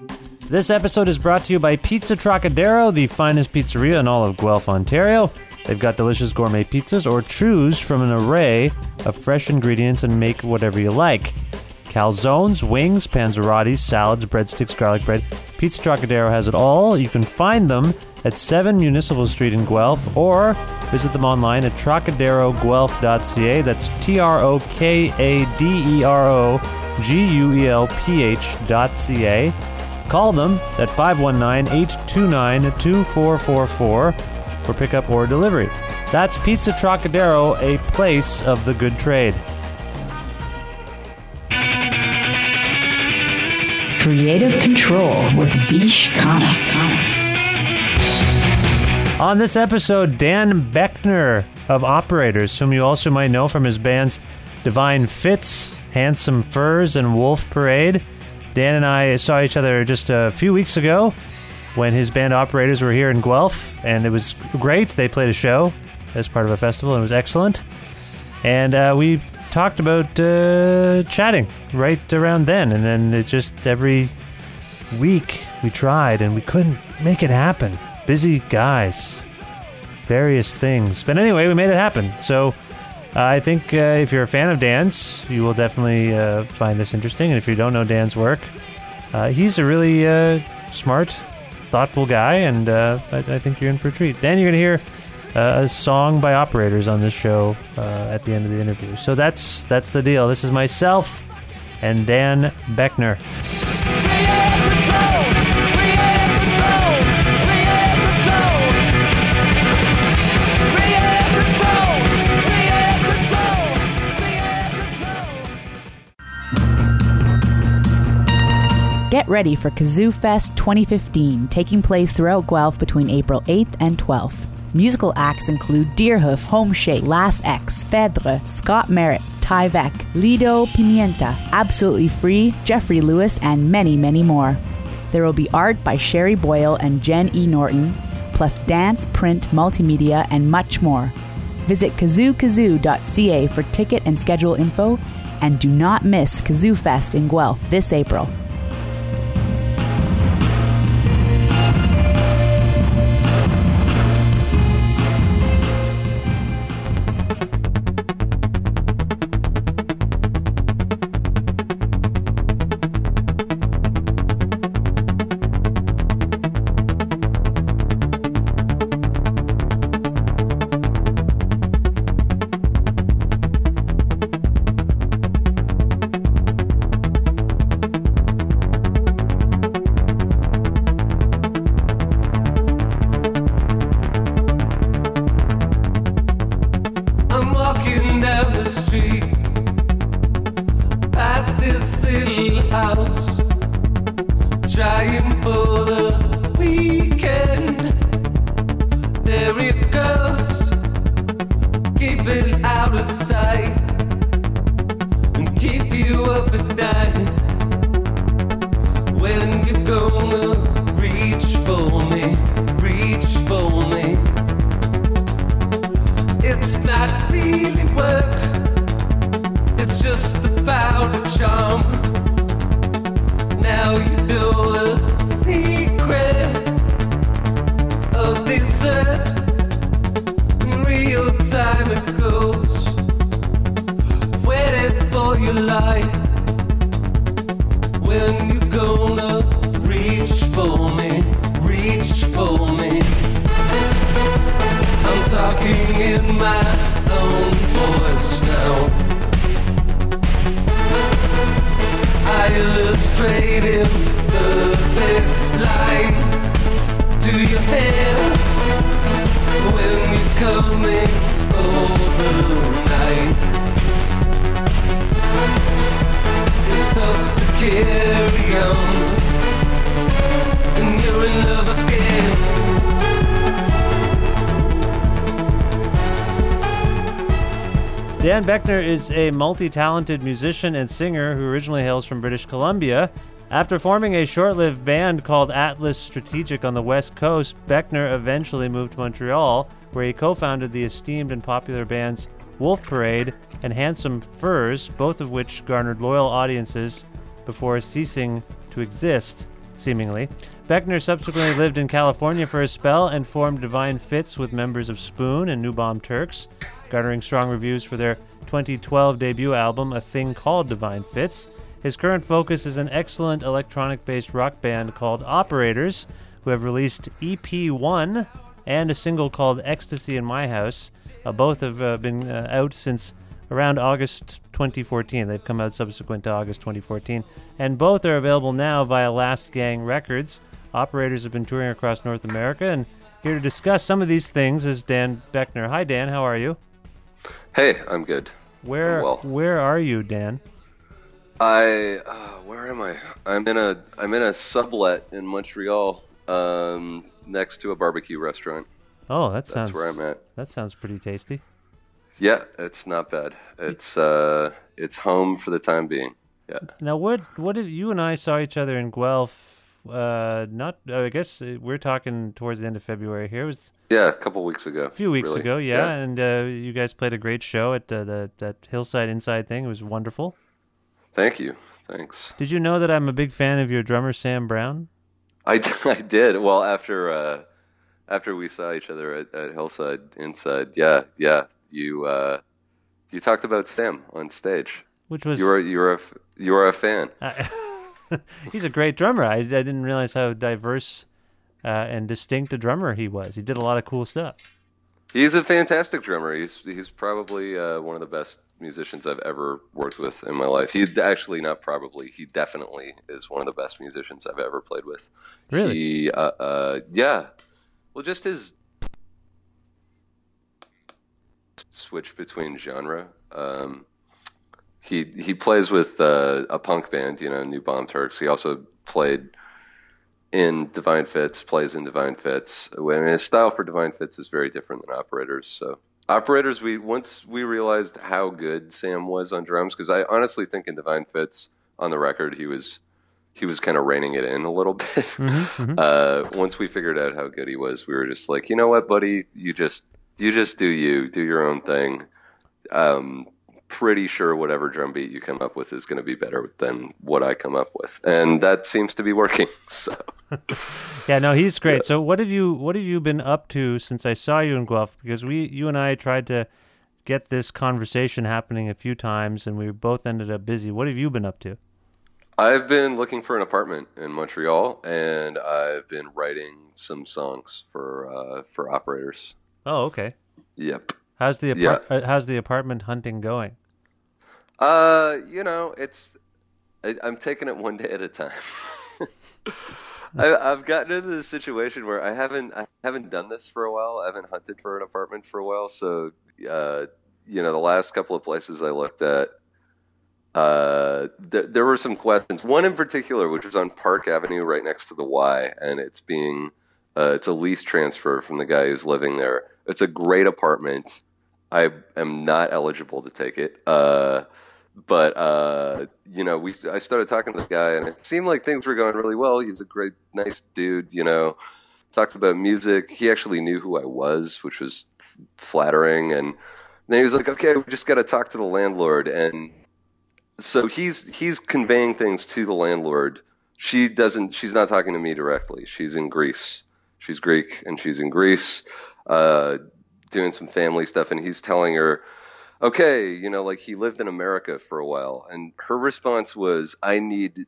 This episode is brought to you by Pizza Trocadero, the finest pizzeria in all of Guelph, Ontario. They've got delicious gourmet pizzas, or choose from an array of fresh ingredients and make whatever you like. Calzones, wings, panzerottis, salads, breadsticks, garlic bread. Pizza Trocadero has it all. You can find them at 7 Municipal Street in Guelph, or visit them online at trocaderoguelph.ca. That's trokaderoguelph.ca. Call them at 519-829-2444 for pickup or delivery. That's Pizza Trocadero, a place of the good trade. Creative Control with Vish Khanna. On this episode, Dan Boeckner of Operators, whom you also might know from his bands Divine Fits, Handsome Furs, and Wolf Parade. Dan and I saw each other just a few weeks ago when his band Operators were here in Guelph, and it was great. They played a show as part of a festival, and it was excellent. And we talked about chatting right around then, and then it just every week we tried, and we couldn't make it happen. Busy guys, various things. But anyway, we made it happen. So I think if you're a fan of Dan's, you will definitely find this interesting. And if you don't know Dan's work, he's a really smart, thoughtful guy, and I think you're in for a treat. Dan, you're going to hear a song by Operators on this show at the end of the interview. So that's the deal. This is myself and Dan Boeckner. Get ready for Kazoo Fest 2015, taking place throughout Guelph between April 8th and 12th. Musical acts include Deerhoof, Home Shake, Last X, Phèdre, Scott Merritt, Tyvek, Lido Pimienta, Absolutely Free, Jeffrey Lewis, and many, many more. There will be art by Sherry Boyle and Jen E. Norton, plus dance, print, multimedia, and much more. Visit kazookazoo.ca for ticket and schedule info, and do not miss Kazoo Fest in Guelph this April. Dan Boeckner is a multi-talented musician and singer who originally hails from British Columbia. After forming a short-lived band called Atlas Strategic on the West Coast, Boeckner eventually moved to Montreal, where he co-founded the esteemed and popular bands Wolf Parade and Handsome Furs, both of which garnered loyal audiences before ceasing to exist seemingly. Beckner subsequently lived in California for a spell and formed Divine Fits with members of Spoon and New Bomb Turks, garnering strong reviews for their 2012 debut album, A Thing Called Divine Fits. His current focus is an excellent electronic-based rock band called Operators, who have released EP1 and a single called Ecstasy in My House. Both have been out since around August 2014. They've come out subsequent to August 2014. And both are available now via Last Gang Records. Operators have been touring across North America, and here to discuss some of these things is Dan Beckner. Hi, Dan. How are you? Hey, I'm good. Where are you, Dan? Where am I? I'm in a sublet in Montreal, next to a barbecue restaurant. Oh, That's where I'm at. That sounds pretty tasty. Yeah, it's not bad. It's home for the time being. Yeah. Now, what did you and I saw each other in Guelph? I guess we're talking towards the end of February here. It was a couple weeks ago. A few weeks really. ago, yeah. And you guys played a great show at that Hillside Inside thing. It was wonderful. Thank you. Thanks. Did you know that I'm a big fan of your drummer, Sam Brown? I did. Well, after we saw each other at Hillside Inside, yeah, you talked about Sam on stage. Which was you were a fan. He's a great drummer. I didn't realize how diverse and distinct a drummer he was. He did a lot of cool stuff. He's a fantastic drummer. He's probably one of the best musicians I've ever worked with in my life. He definitely is one of the best musicians I've ever played with. Really? Yeah. Well, just his switch between genre. He plays with a punk band, New Bomb Turks. He also played in Divine Fits, plays in Divine Fits. And his style for Divine Fits is very different than Operators. So Operators, once we realized how good Sam was on drums, because I honestly think in Divine Fits, on the record, he was kind of reining it in a little bit. Mm-hmm. Once we figured out how good he was, we were just like, you know what, buddy, you just do your own thing. Pretty sure whatever drum beat you come up with is going to be better than what I come up with, and that seems to be working. So, yeah, no, he's great. Yeah. So, what have you been up to since I saw you in Guelph? Because you and I tried to get this conversation happening a few times, and we both ended up busy. What have you been up to? I've been looking for an apartment in Montreal, and I've been writing some songs for Operators. Oh, okay. Yep. How's the apartment hunting going? I'm taking it one day at a time. I've gotten into this situation where I haven't done this for a while. I haven't hunted for an apartment for a while. So, the last couple of places I looked at, there were some questions. One in particular, which was on Park Avenue, right next to the Y, and it's a lease transfer from the guy who's living there. It's a great apartment. I am not eligible to take it. But I started talking to the guy, and it seemed like things were going really well. He's a great, nice dude, talked about music. He actually knew who I was, which was flattering. And then he was like, okay, we just got to talk to the landlord. And so he's conveying things to the landlord. She's not talking to me directly. She's in Greece. She's Greek, and she's in Greece, doing some family stuff. And he's telling her, okay, he lived in America for a while. And her response was, I need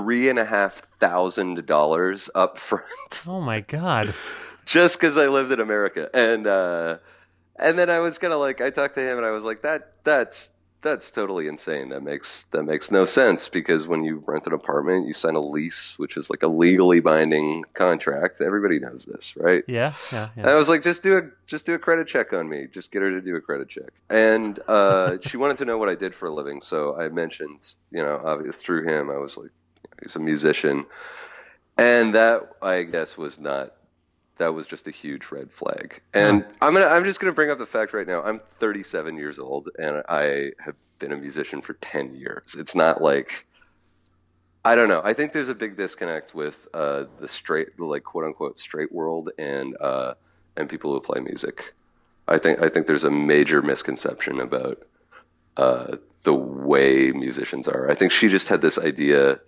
$3,500 up front. Oh my God. Just because I lived in America. And then I was kind of like, I talked to him and I was like, that's totally insane. That makes no sense, because when you rent an apartment, you sign a lease, which is like a legally binding contract. Everybody knows this, right? Yeah. And I was like, just do a credit check on me. Just get her to do a credit check. And she wanted to know what I did for a living, so I mentioned, obviously through him, I was like, he's a musician, and that, I guess, that was just a huge red flag. And I'm just gonna bring up the fact right now. I'm 37 years old, and I have been a musician for 10 years. It's not like, I don't know. I think there's a big disconnect with the straight, quote unquote straight world, and people who play music. I think there's a major misconception about the way musicians are. I think she just had this idea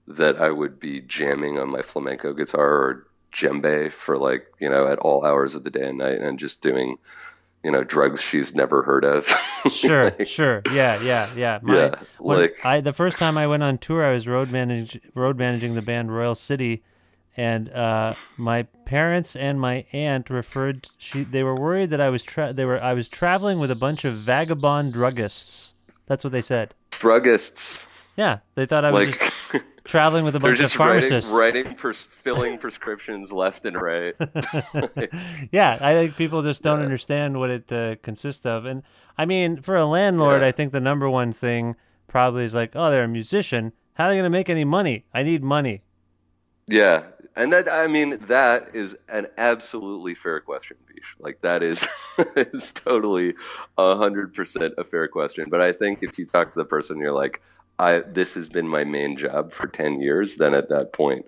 that I would be jamming on my flamenco guitar or djembe for like, at all hours of the day and night and just doing, drugs she's never heard of. Sure, Like, sure. Yeah, yeah, yeah. yeah, like, The first time I went on tour, I was road managing the band Royal City, and my parents and my aunt they were worried that I was traveling with a bunch of vagabond druggists. That's what they said. druggists. Yeah, they thought I was Like, just traveling with a they're bunch of just pharmacists. filling prescriptions left and right. Yeah, I think people just don't understand what it consists of. And I mean, for a landlord, Yeah. I think the number one thing probably is like, oh, they're a musician. How are they going to make any money? I need money. Yeah, and that is an absolutely fair question, Bish. Like that is is totally 100% a fair question. But I think if you talk to the person, you're like, this has been my main job for 10 years. Then at that point,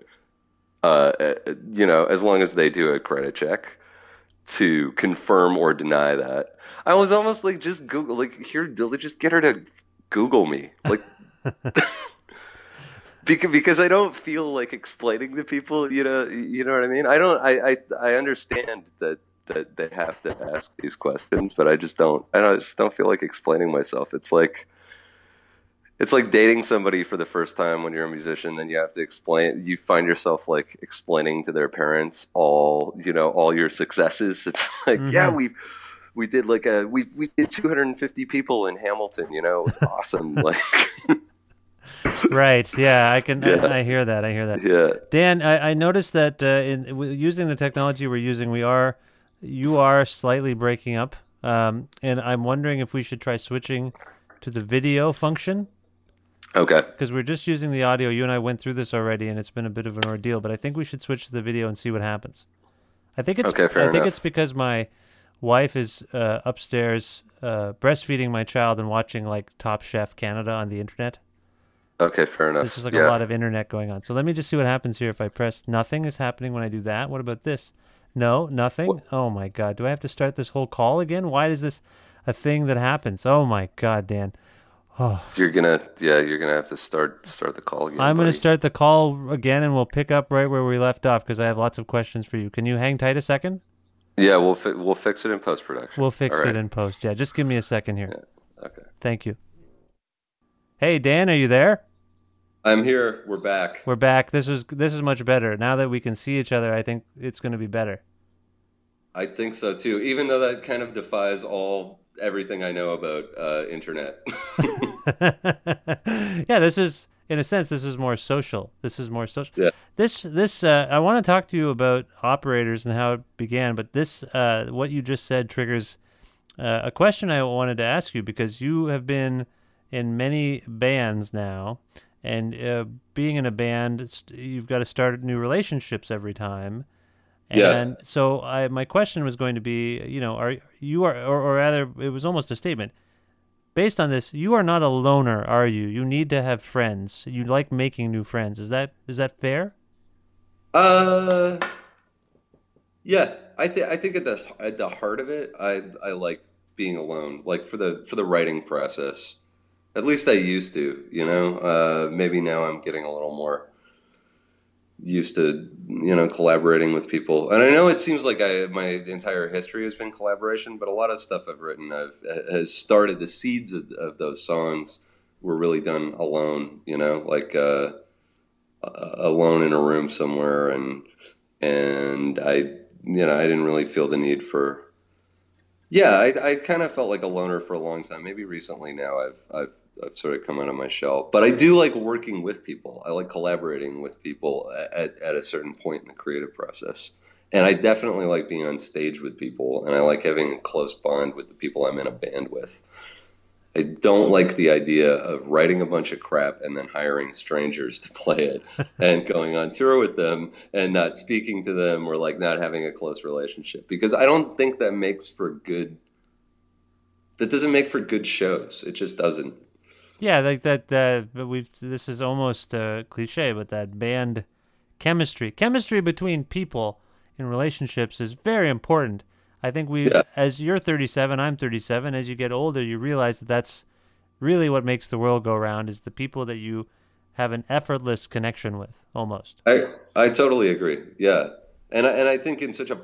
as long as they do a credit check to confirm or deny that, I was almost like, just Google, like here, just get her to Google me, like. Because I don't feel like explaining to people, you know what I mean? I understand that they have to ask these questions, but I just don't feel like explaining myself. It's like dating somebody for the first time when you're a musician, then you have to you find yourself like explaining to their parents all your successes. It's like, yeah, we did like we did 250 people in Hamilton, it was awesome. Like, Right. Yeah, I can. Yeah. I hear that. I hear that. yeah. Dan, I noticed that using the technology we're using, you are slightly breaking up, and I'm wondering if we should try switching to the video function, Okay. because we're just using the audio. You and I went through this already, and it's been a bit of an ordeal. But I think we should switch to the video and see what happens. I think it's. Okay, fair I think enough. it's because my wife is upstairs breastfeeding my child and watching like Top Chef Canada on the internet. Okay, fair enough. There's just like yeah. a lot of internet going on. So let me just see what happens here if I press. Nothing is happening when I do that. What about this? No, nothing. What? Oh my God. Do I have to start this whole call again? Why is this a thing that happens? Oh my God, Dan. Oh, You're gonna have to start the call again. I'm going to buddy. start the call again and we'll pick up right where we left off because I have lots of questions for you. Can you hang tight a second? Yeah, we'll fix it in post production. We'll fix All right. it in post. Yeah, just give me a second here. Yeah. Okay. Thank you. Hey, Dan, are you there? I'm here. We're back. We're back. This is much better. Now that we can see each other, I think it's going to be better. I think so too. Even though that kind of defies everything I know about internet. Yeah, this is, in a sense, this is more social. Yeah. This I want to talk to you about operators and how it began, but this what you just said triggers a question I wanted to ask you, because you have been in many bands now, and being in a band, you've got to start new relationships every time. And Yeah. so my question was going to be, or rather, it was almost a statement. Based on this, you are not a loner, are you? You need to have friends. You like making new friends. Is that fair? Yeah. I think at the heart of it, I like being alone. Like for the writing process. At least I used to, maybe now I'm getting a little more used to, collaborating with people. And I know it seems like my entire history has been collaboration, but a lot of stuff I've written has started, the seeds of those songs were really done alone, like alone in a room somewhere. And I didn't really feel the need for, I kind of felt like a loner for a long time. Maybe recently now I've sort of come out of my shell, but I do like working with people. I like collaborating with people at a certain point in the creative process. And I definitely like being on stage with people, and I like having a close bond with the people I'm in a band with. I don't like the idea of writing a bunch of crap and then hiring strangers to play it and going on tour with them and not speaking to them, or like not having a close relationship, because I don't think that doesn't make for good shows. It just doesn't. Yeah, like that. This is almost a cliche, but that band chemistry between people in relationships is very important. I think as you're 37, I'm 37. As you get older, you realize that that's really what makes the world go round, is the people that you have an effortless connection with, almost. I totally agree. Yeah, and I think in such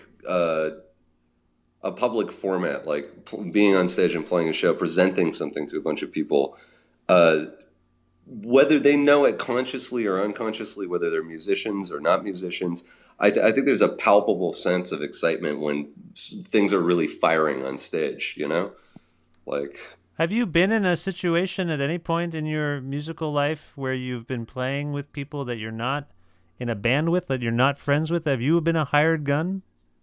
a public format, like being on stage and playing a show, presenting something to a bunch of people, uh, whether they know it consciously or unconsciously, whether they're musicians or not musicians, I think there's a palpable sense of excitement when things are really firing on stage. You know, like. Have you been in a situation at any point in your musical life where you've been playing with people that you're not in a band with, that you're not friends with? Have you been a hired gun?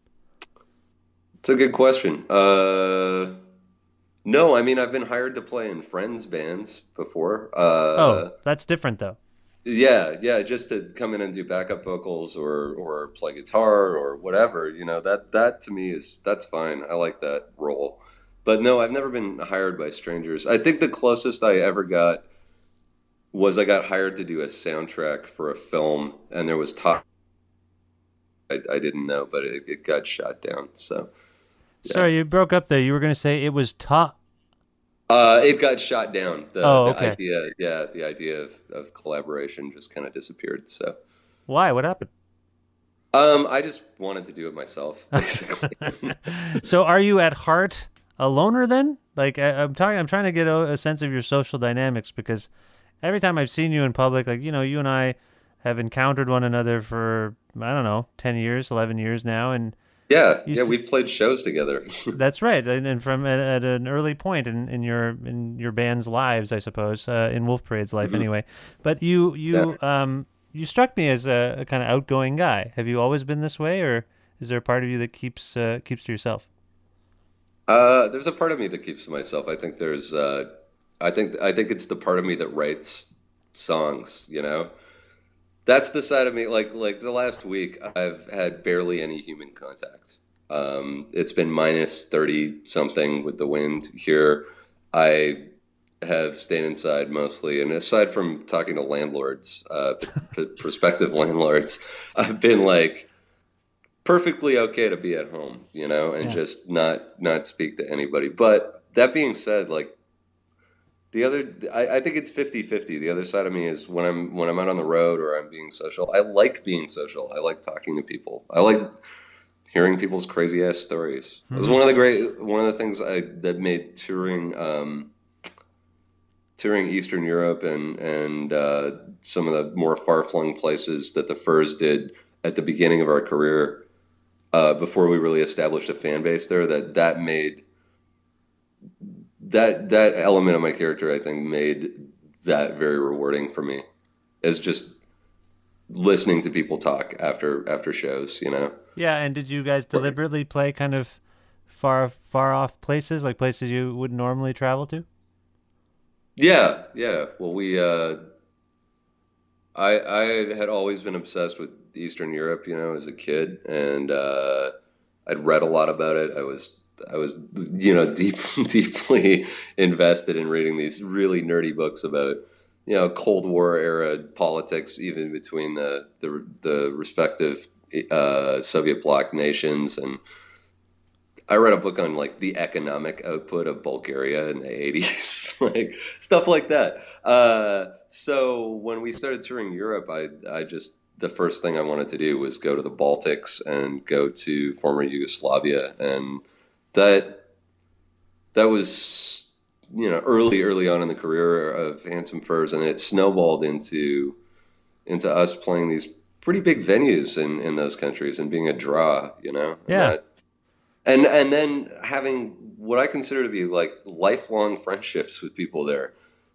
It's a good question. No, I mean I've been hired to play in friends' bands before. Oh, that's different though. Yeah, just to come in and do backup vocals or play guitar or whatever. You know that to me that's fine. I like that role. But no, I've never been hired by strangers. I think the closest I ever got was I got hired to do a soundtrack for a film, and there was talk. I didn't know, but it got shot down. So. Yeah. Sorry, you broke up there. You were going to say it was top. It got shot down. Okay. The idea of collaboration just kind of disappeared. So, why? What happened? I just wanted to do it myself, basically. So, are you at heart a loner then? Like, I'm trying to get a sense of your social dynamics, because every time I've seen you in public, like, you know, you and I have encountered one another for, I don't know, 10 years, 11 years now, and Yeah, we've played shows together. That's right, and from at an early point in your band's lives, I suppose, in Wolf Parade's life, anyway. But you struck me as a kind of outgoing guy. Have you always been this way, or is there a part of you that keeps to yourself? There's a part of me that keeps to myself. I think I think it's the part of me that writes songs. You know, that's the side of me. Like the last week, I've had barely any human contact. It's been minus 30 something with the wind here. I have stayed inside mostly, and aside from talking to landlords, prospective landlords, I've been like perfectly okay to be at home, you know, and just not speak to anybody. But that being said, like I think it's 50-50. The other side of me is when I'm out on the road or I'm being social. I like being social. I like talking to people. I like hearing people's crazy ass stories. It was one of the things that made touring Eastern Europe and some of the more far-flung places that the Furs did at the beginning of our career, before we really established a fan base there, that made that element of my character, I think, made that very rewarding for me, as just listening to people talk after shows, you know? Yeah, and did you guys deliberately play kind of far off places, like places you wouldn't normally travel to? Yeah. Well, I had always been obsessed with Eastern Europe, you know, as a kid, and I'd read a lot about it. I was you know, deeply invested in reading these really nerdy books about, you know, Cold War era politics, even between the respective Soviet bloc nations. And I read a book on like the economic output of Bulgaria in the 80s, like stuff like that. So when we started touring Europe, I just, the first thing I wanted to do was go to the Baltics and go to former Yugoslavia. And that was, you know, early on in the career of Handsome Furs, and it snowballed into us playing these pretty big venues in those countries and being a draw, you know. Yeah. And then having what I consider to be like lifelong friendships with people there,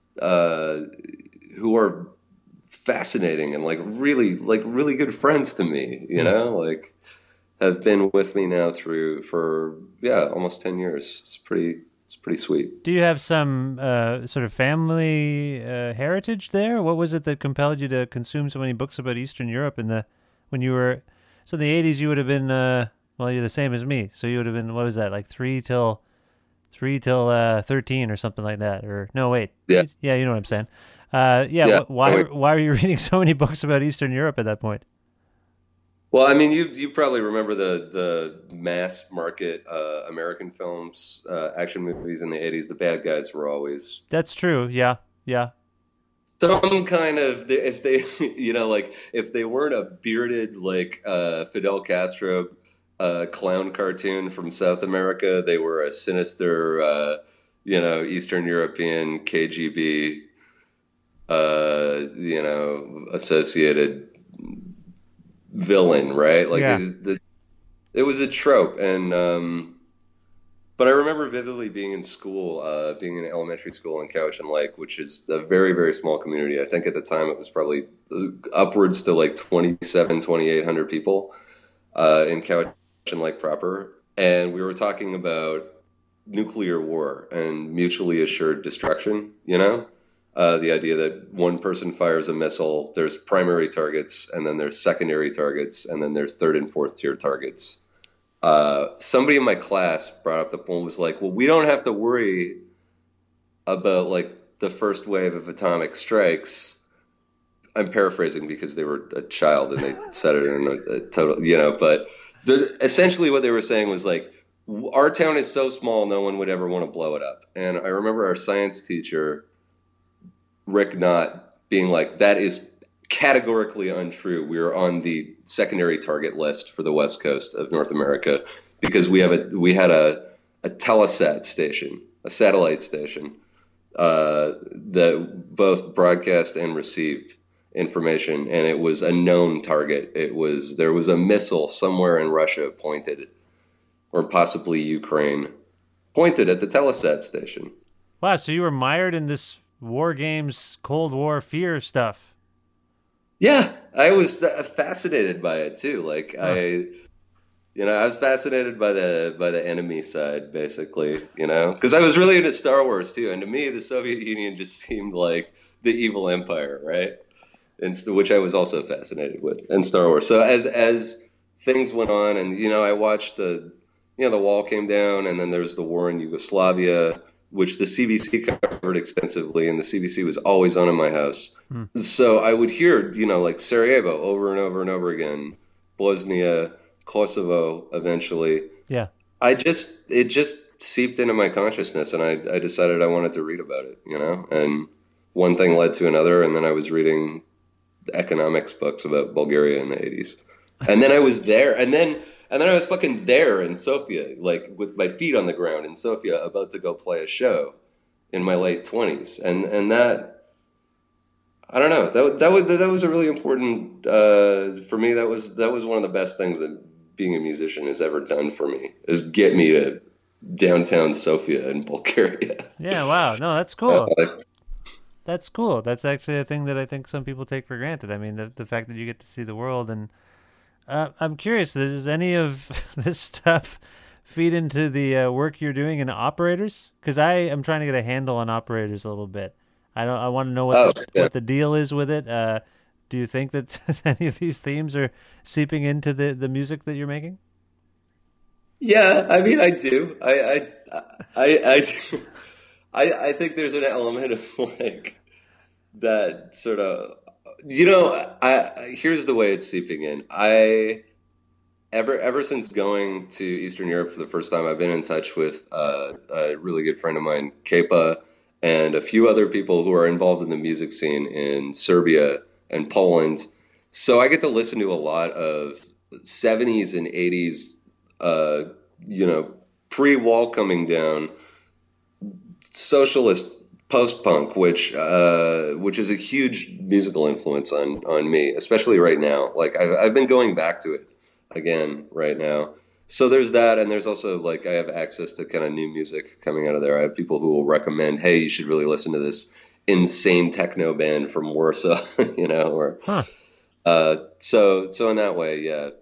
who are fascinating and like really good friends to me, you know, like have been with me now for almost 10 years. It's pretty sweet. Do you have some sort of family heritage there? What was it that compelled you to consume so many books about Eastern Europe when you were, so in the 80s you would have been, well, you're the same as me. So you would have been, what was that, like 3 till 13 or something like that? Or no, wait. Yeah. Yeah, you know what I'm saying. Why were you reading so many books about Eastern Europe at that point? Well, I mean, you probably remember the mass market American films, action movies in the 80s. The bad guys were always... That's true, yeah. some kind of, if they like if they weren't a bearded like Fidel Castro clown cartoon from South America, they were a sinister Eastern European KGB associated villain, right? Like Yeah. it was a trope. And but I remember vividly being in school, being in elementary school in Cowichan Lake, which is a very, very small community. I think at the time it was probably upwards to like 2,800 people in Cowichan Lake proper. And we were talking about nuclear war and mutually assured destruction, the idea that one person fires a missile, there's primary targets, and then there's secondary targets, and then there's third and fourth tier targets. Somebody in my class brought up the point, was like, well, we don't have to worry about like the first wave of atomic strikes. I'm paraphrasing because they were a child and they said it in a total, but essentially what they were saying was like, our town is so small, no one would ever want to blow it up. And I remember our science teacher, Rick Knott, being like, that is categorically untrue. We are on the secondary target list for the west coast of North America because we had a Telesat station, a satellite station, that both broadcast and received information, and it was a known target. There was a missile somewhere in Russia pointed, or possibly Ukraine, pointed at the Telesat station. Wow, so you were mired in this war games, Cold War fear stuff. Yeah, I was fascinated by it too. Like I was fascinated by the enemy side, basically. Because I was really into Star Wars too, and to me, the Soviet Union just seemed like the evil empire, right? And which I was also fascinated with, and Star Wars. So as things went on, and I watched the wall came down, and then there's the war in Yugoslavia, which the CBC covered extensively, and the CBC was always on in my house. So I would hear, like Sarajevo over and over and over again, Bosnia, Kosovo, eventually. Yeah. It just seeped into my consciousness, and I decided I wanted to read about it, and one thing led to another, and then I was reading economics books about Bulgaria in the 80s. And then I was there, and then I was fucking there in Sofia, like with my feet on the ground in Sofia, about to go play a show in my late 20s. And that, I don't know, that was a really important, for me, that was one of the best things that being a musician has ever done for me, is get me to downtown Sofia in Bulgaria. Yeah, wow. No, that's cool. That's cool. That's actually a thing that I think some people take for granted. I mean, the fact that you get to see the world. And I'm curious, does any of this stuff feed into the work you're doing in operators? Because I am trying to get a handle on operators a little bit. I want to know what the deal is with it. Do you think that any of these themes are seeping into the music that you're making? Yeah, I mean, I do. I think there's an element of like that sort of, here's the way it's seeping in. Ever since going to Eastern Europe for the first time, I've been in touch with a really good friend of mine, Kepa, and a few other people who are involved in the music scene in Serbia and Poland. So I get to listen to a lot of 70s and 80s, pre-wall coming down, socialist post-punk, which is a huge musical influence on me, especially right now. Like I've been going back to it again right now. So there's that, and there's also like I have access to kind of new music coming out of there. I have people who will recommend, hey, you should really listen to this insane techno band from Warsaw, or so in that way, yeah.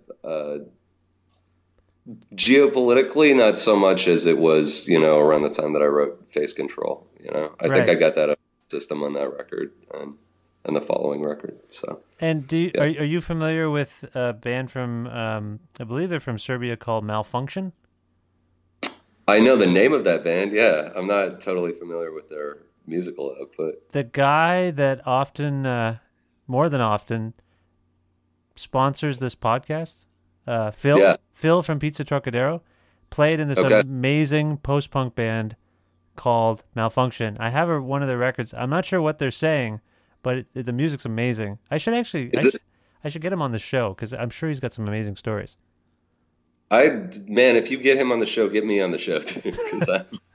Geopolitically, not so much as it was, around the time that I wrote Face Control. I think I got that system on that record and the following record. So. And are you familiar with a band from I believe they're from Serbia called Malfunction? I know the name of that band. Yeah, I'm not totally familiar with their musical output. The guy that often, more than often, sponsors this podcast. Phil from Pizza Trocadero played in this amazing post-punk band called Malfunction. I have one of their records. I'm not sure what they're saying, but the music's amazing. I should actually, I should get him on the show because I'm sure he's got some amazing stories. Man, if you get him on the show, get me on the show too, because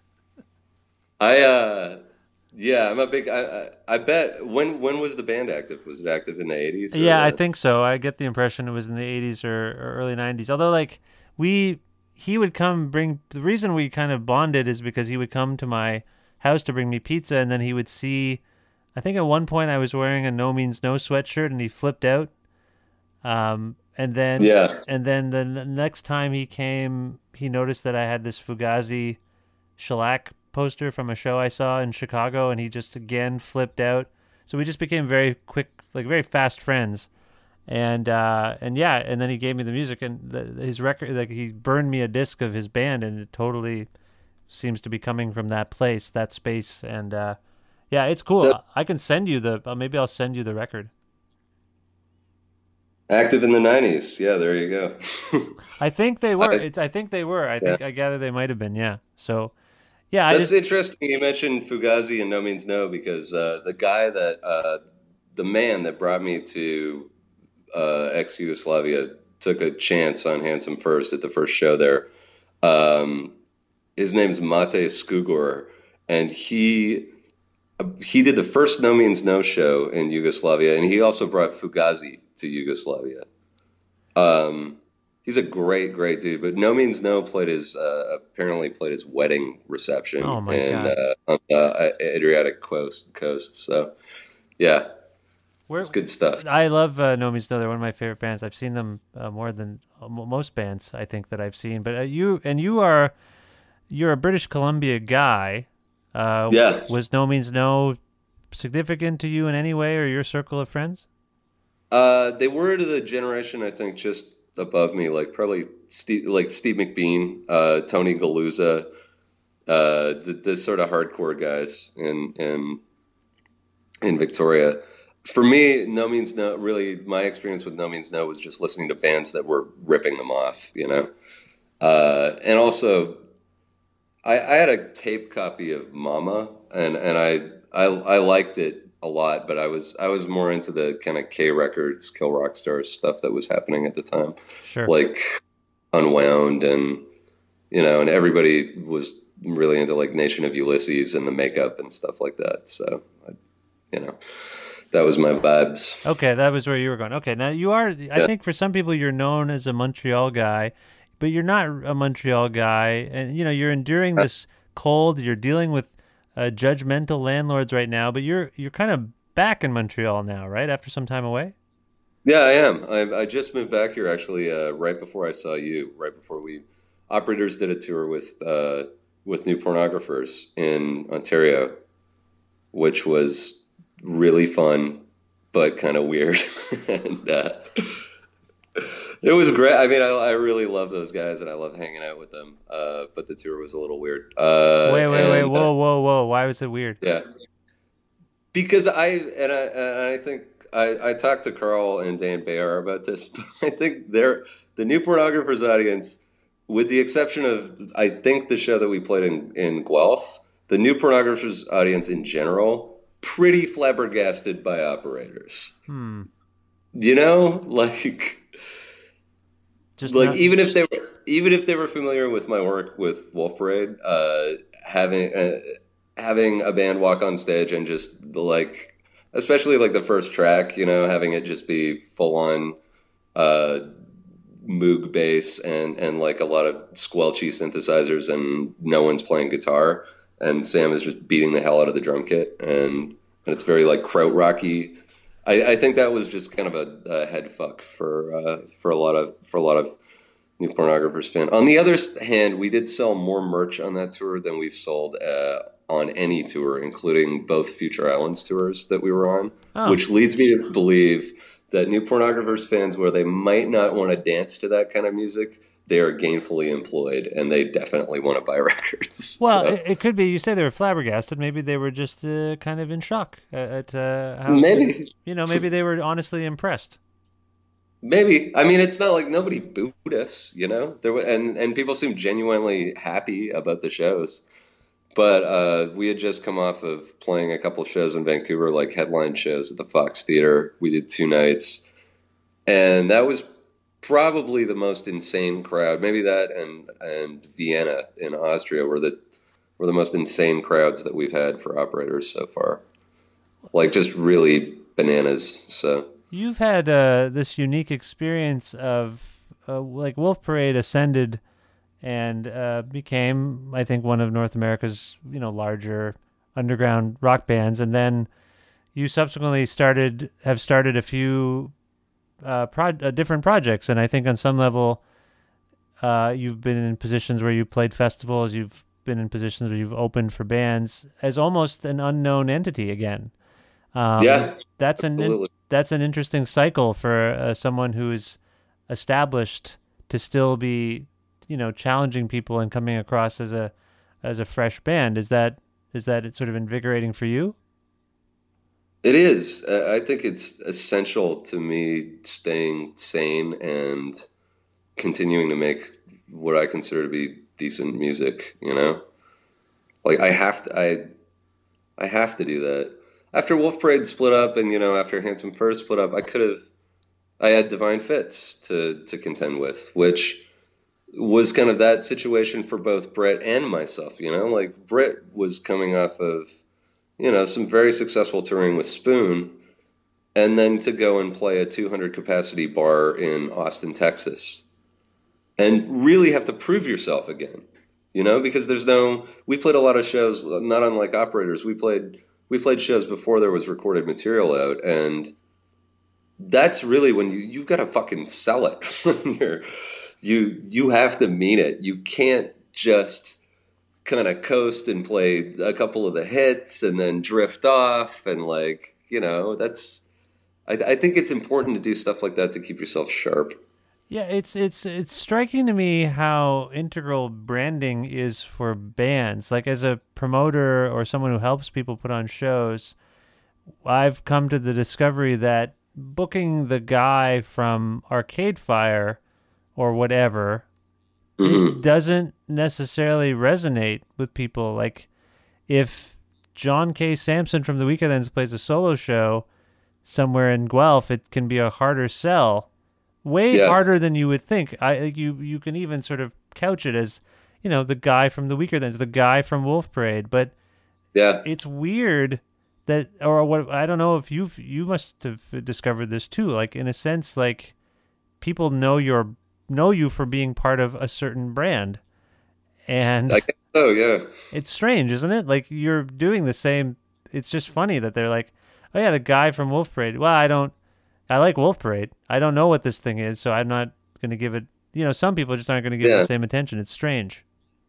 yeah, I'm a big. I bet. When was the band active? Was it active in the 80s? Yeah, I think so. I get the impression it was in the 80s or early 90s. Although, like, he would come bring. The reason we kind of bonded is because he would come to my house to bring me pizza, and then he would see. I think at one point I was wearing a No Means No sweatshirt, and he flipped out. And then the next time he came, he noticed that I had this Fugazi shellac poster from a show I saw in Chicago, and he just again flipped out. So we just became very quick, like very fast friends. And then he gave me the music and his record. Like he burned me a disc of his band, and it totally seems to be coming from that place, that space. And yeah, it's cool. I can send you maybe I'll send you the record. Active in the 90s. Yeah, there you go. I think they were. I think they were. I gather they might have been. Yeah. So. Yeah, that's interesting. You mentioned Fugazi and No Means No because the guy the man that brought me to ex-Yugoslavia took a chance on Handsome First at the first show there. His name's Mate Skugor, and he did the first No Means No show in Yugoslavia, and he also brought Fugazi to Yugoslavia. He's a great dude, but No Means No apparently played his wedding reception on the Adriatic coast. So, yeah, it's good stuff. I love No Means No. They're one of my favorite bands. I've seen them more than most bands I think that I've seen. But you're a British Columbia guy. Yeah. Was No Means No significant to you in any way, or your circle of friends? They were to the generation I think just above me, like probably Steve McBean, Tony Galuza, the sort of hardcore guys in Victoria. For me, No Means No, really, my experience with No Means No was just listening to bands that were ripping them off, you know? And also, I had a tape copy of Mama, and I liked it a lot, but I was more into the kind of K Records, Kill Rock Stars stuff that was happening at the time. Sure. Like Unwound and, and everybody was really into like Nation of Ulysses and the Makeup and stuff like that. So, that was my vibes. Okay, that was where you were going. Okay, now you are, I think for some people you're known as a Montreal guy, but you're not a Montreal guy. And, you're enduring this cold, you're dealing with judgmental landlords right now, but you're kind of back in Montreal now, right? After some time away? Yeah, I am. I just moved back here actually right before I saw you, right before Operators did a tour with New Pornographers in Ontario, which was really fun, but kind of weird. And it was great. I mean, I really love those guys and I love hanging out with them. But the tour was a little weird. Wait. Whoa. Why was it weird? Yeah. Because I think I talked to Carl and Dan Bayar about this, but I think the New Pornographers audience, with the exception of, I think, the show that we played in Guelph, the New Pornographers audience in general, pretty flabbergasted by Operators. Even if they were familiar with my work with Wolf Parade, having a band walk on stage and just especially like the first track, having it just be full on Moog bass and like a lot of squelchy synthesizers and no one's playing guitar and Sam is just beating the hell out of the drum kit and it's very like krautrocky. I think that was just kind of a head fuck for a lot of New Pornographers fans. On the other hand, we did sell more merch on that tour than we've sold on any tour, including both Future Islands tours that we were on, which leads me to believe that New Pornographers fans, where they might not want to dance to that kind of music, they are gainfully employed and they definitely want to buy records. Well, it could be, you say they were flabbergasted. Maybe they were just kind of in shock at how, maybe they were honestly impressed. Maybe. I mean, it's not like nobody booed us, There were, and people seemed genuinely happy about the shows. But we had just come off of playing a couple shows in Vancouver, like headline shows at the Fox Theater. We did 2 nights, and that was probably the most insane crowd. Maybe that and Vienna in Austria were the most insane crowds that we've had for operators so far. Like just really bananas. So You've had this unique experience of like Wolf Parade ascended and became, I think, one of North America's larger underground rock bands, and then you subsequently have started a few different projects, and I think on some level you've been in positions where you played festivals, you've been in positions where you've opened for bands as almost an unknown entity again. yeah, That's absolutely. that's an interesting cycle for someone who is established to still be, challenging people and coming across as a fresh band. Is that sort of invigorating for you? It is. I think it's essential to me staying sane and continuing to make what I consider to be decent music. Like I have to do that. After Wolf Parade split up, and after Handsome Fur split up, I had Divine Fits to contend with, which was kind of that situation for both Brett and myself. Like Brett was coming off of some very successful touring with Spoon, and then to go and play a 200 capacity bar in Austin, Texas, and really have to prove yourself again. Because we played a lot of shows, not unlike Operators. We played shows before there was recorded material out, and that's really when you've got to fucking sell it. You have to mean it. You can't just kind of coast and play a couple of the hits and then drift off, and that's. I think it's important to do stuff like that to keep yourself sharp. Yeah, it's striking to me how integral branding is for bands. Like as a promoter or someone who helps people put on shows, I've come to the discovery that booking the guy from Arcade Fire or whatever, it doesn't necessarily resonate with people. Like if John K. Sampson from the Weekends plays a solo show somewhere in Guelph, it can be a harder sell. Way Yeah. harder than you would think. You can even sort of couch it as, the guy from the Weekends, the guy from Wolf Parade, but Yeah. it's weird that, or what, I don't know if you must have discovered this too. Like in a sense, like people know you for being part of a certain brand, and I guess so. Yeah. it's strange, isn't it? Like you're doing the same. It's just funny that they're like, oh yeah, the guy from Wolf Parade. Well, I like Wolf Parade. I don't know what this thing is, so I'm not going to give it. Some people just aren't going to give it Yeah. the same attention. It's strange.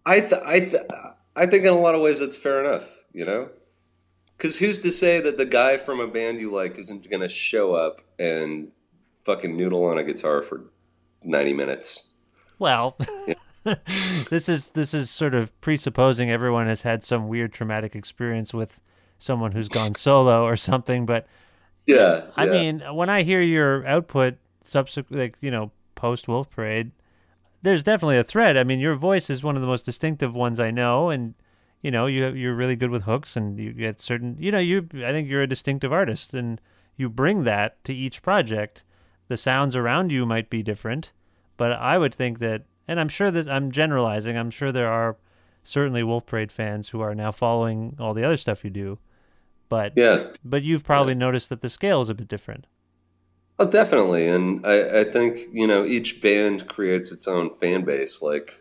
I think in a lot of ways that's fair enough. Because who's to say that the guy from a band you like isn't going to show up and fucking noodle on a guitar for 90 minutes? Well, this is sort of presupposing everyone has had some weird traumatic experience with someone who's gone solo or something. But Yeah. I yeah. mean, when I hear your output subsequent, post Wolf Parade, there's definitely a thread. I mean, your voice is one of the most distinctive ones I know, and you're really good with hooks, and you get certain. I think you're a distinctive artist, and you bring that to each project. The sounds around you might be different, but I would think that, and I'm sure that I'm generalizing. I'm sure there are certainly Wolf Parade fans who are now following all the other stuff you do, but Yeah. you've probably noticed that the scale is a bit different. Oh, definitely. And I think, each band creates its own fan base. Like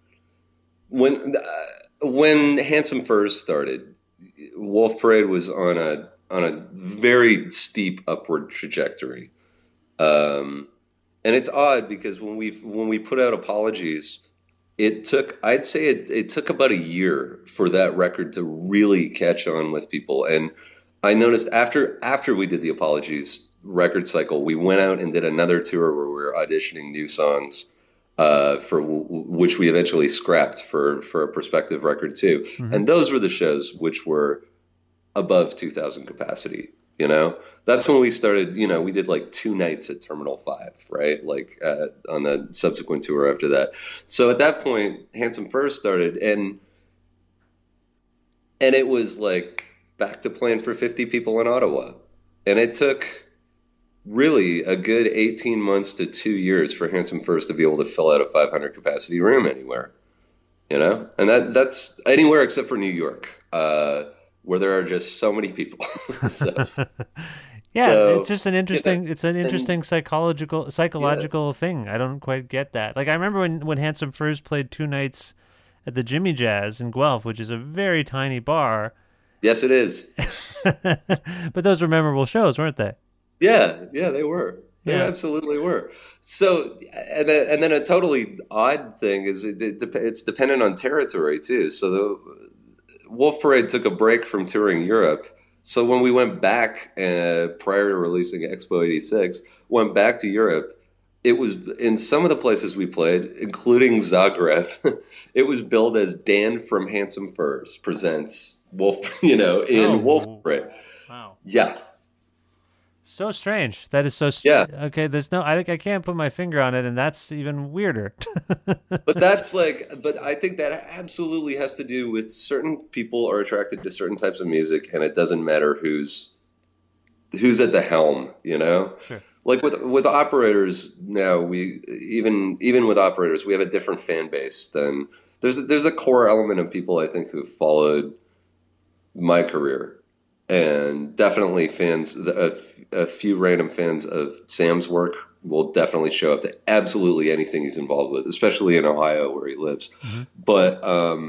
when Handsome Furs started, Wolf Parade was on a very steep upward trajectory. And it's odd because when we put out Apologies, I'd say it took about a year for that record to really catch on with people. And I noticed after we did the Apologies record cycle, we went out and did another tour where we were auditioning new songs, which we eventually scrapped for a prospective record too. Mm-hmm. And those were the shows which were above 2,000 capacity. That's when we started. We did like 2 nights at Terminal 5, right? Like on the subsequent tour after that. So at that point, Handsome Furs started, and And it was like back to playing for 50 people in Ottawa. And it took really a good 18 months to 2 years for Handsome Furs to be able to fill out a 500 capacity room anywhere, you know? And that's anywhere except for New York, where there are just so many people. so, Yeah, so, it's just an interesting. It's an interesting psychological thing. I don't quite get that. Like I remember when Handsome Furs played 2 nights at the Jimmy Jazz in Guelph, which is a very tiny bar. yes, it is. But those were memorable shows, weren't they? Yeah, they were. They Yeah. absolutely were. So, and then a totally odd thing is it's dependent on territory too. So the Wolf Parade took a break from touring Europe. So when we went back prior to releasing Expo '86, went back to Europe, it was in some of the places we played, including Zagreb. It was billed as Dan from Handsome Furs presents Wolf, in Wolf Oh, Parade. wow. Yeah, So strange. That is so yeah. okay. There's no, I can't put my finger on it, and that's even weirder. But I think that absolutely has to do with certain people are attracted to certain types of music, and it doesn't matter who's at the helm, you know? Sure. Like with operators now, we even with operators, we have a different fan base than there's a core element of people I think who've followed my career, and definitely a few random fans of Sam's work will definitely show up to absolutely anything he's involved with, especially in Ohio where he lives. But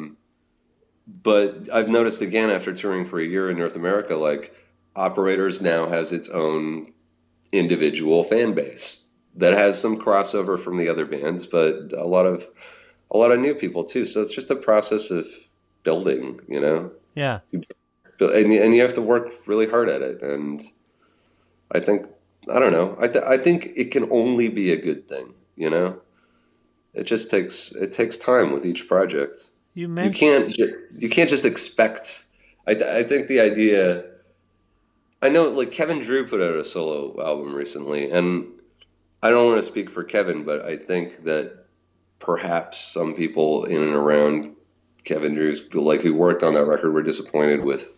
I've noticed again after touring for a year in North America, like Operators now has its own individual fan base that has some crossover from the other bands, but a lot of new people too. So it's just a process of building, you know. Yeah. And you have to work really hard at it. And I think I don't know. I think it can only be a good thing, you know. It takes time with each project. You You mentioned. can't just expect. I think the idea. I know, like Kevin Drew put out a solo album recently, and I don't want to speak for Kevin, but I think that perhaps some people in and around Kevin Drew's, like who worked on that record, were disappointed with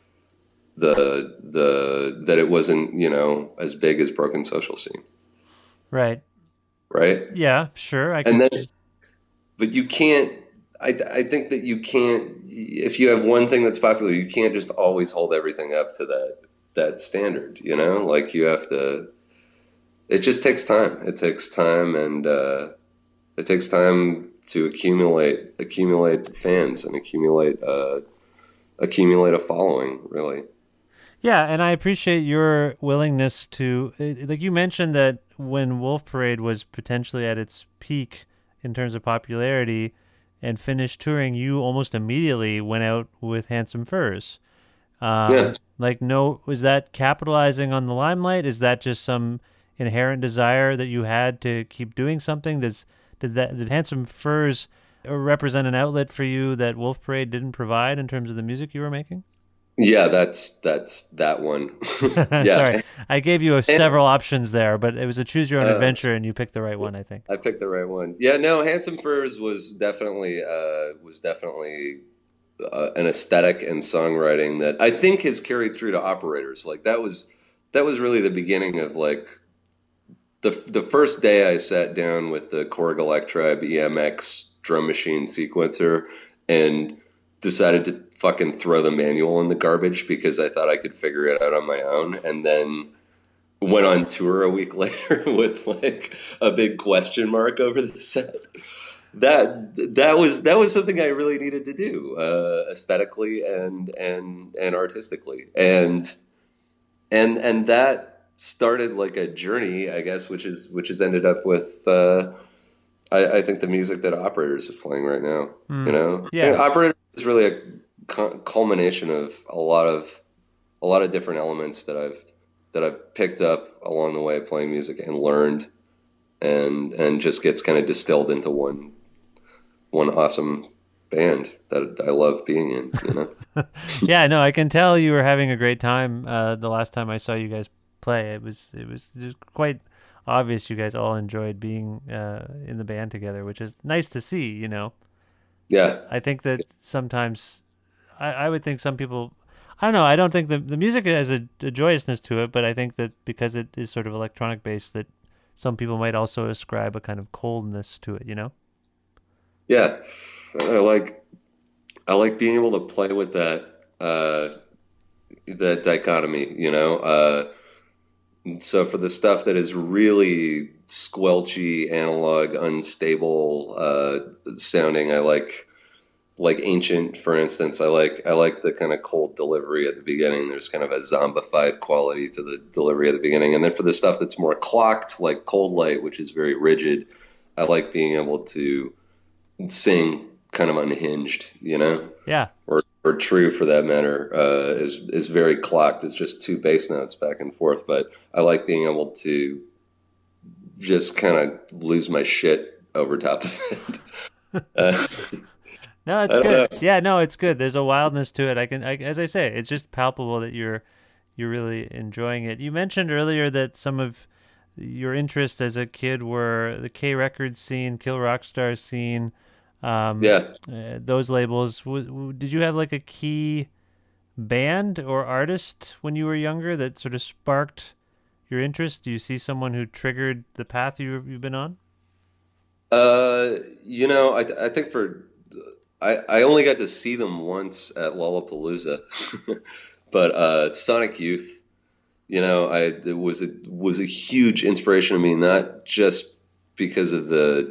the that it wasn't, as big as Broken Social Scene, Right. right? Yeah. Sure. I And can. then, but you can't. I think that you can't. If you have one thing that's popular, you can't just always hold everything up to that standard. You know, like you have to. It just takes time. It takes time, and it takes time to accumulate fans and accumulate a following. Really. Yeah, and I appreciate your willingness to, like you mentioned that when Wolf Parade was potentially at its peak in terms of popularity and finished touring, you almost immediately went out with Handsome Furs. Yeah. Like, no, was that capitalizing on the limelight? Is that just some inherent desire that you had to keep doing something? Did Handsome Furs represent an outlet for you that Wolf Parade didn't provide in terms of the music you were making? Yeah, that's that one. Sorry, Yeah. I gave you And, several options there, but it was a choose your own uh, adventure, and you picked the right one, I think. I picked the right one. Yeah, no, Handsome Furs was definitely an aesthetic and songwriting that I think has carried through to Operators. Like that was really the beginning of like the first day I sat down with the Korg Electribe EMX drum machine sequencer and decided to fucking throw the manual in the garbage because I thought I could figure it out on my own, and then went on tour a week later with like a big question mark over the set. That was something I really needed to do aesthetically and artistically, and that started like a journey, I guess, which has ended up with I think the music that Operators is playing right now. You know, Yeah. Operators is really a culmination of a lot of different elements that I've picked up along the way playing music and learned, and just gets kind of distilled into one awesome band that I love being in. You know, Yeah, no, I can tell you were having a great time the last time I saw you guys play. It was just quite obvious you guys all enjoyed being in the band together, which is nice to see, you know. yeah, I think that sometimes I would think some people. I don't know. I don't think the music has a joyousness to it, but I think that because it is sort of electronic based, that some people might also ascribe a kind of coldness to it. You know? Yeah, I like being able to play with that dichotomy, you know. So for the stuff that is really squelchy, analog, unstable sounding, I like Ancient, for instance. I like the kind of cold delivery at the beginning. There's kind of a zombified quality to the delivery at the beginning, and then for the stuff that's more clocked, like Cold Light, which is very rigid, I like being able to sing kind of unhinged, you know, Yeah. or True for that matter, is very clocked. It's just two bass notes back and forth. But I like being able to just kind of lose my shit over top of it. No, it's good. Yeah, no, it's good. There's a wildness to it. As I say, it's just palpable that you're really enjoying it. You mentioned earlier that some of your interests as a kid were the K Records scene, Kill Rockstar scene, Yeah. those labels. Did you have like a key band or artist when you were younger that sort of sparked your interest? Do you see someone who triggered the path you've been on? You know, I think I only got to see them once at Lollapalooza, but Sonic Youth, you know, it was a huge inspiration to me, not just because of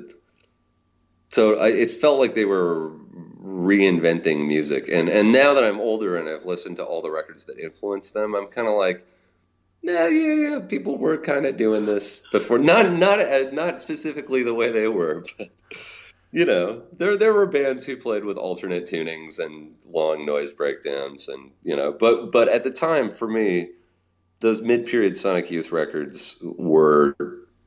it felt like they were reinventing music, and now that I'm older and I've listened to all the records that influenced them, I'm kind of like, yeah, people were kind of doing this before, not specifically the way they were, but you know, there were bands who played with alternate tunings and long noise breakdowns, and you know, but at the time for me, those mid-period Sonic Youth records were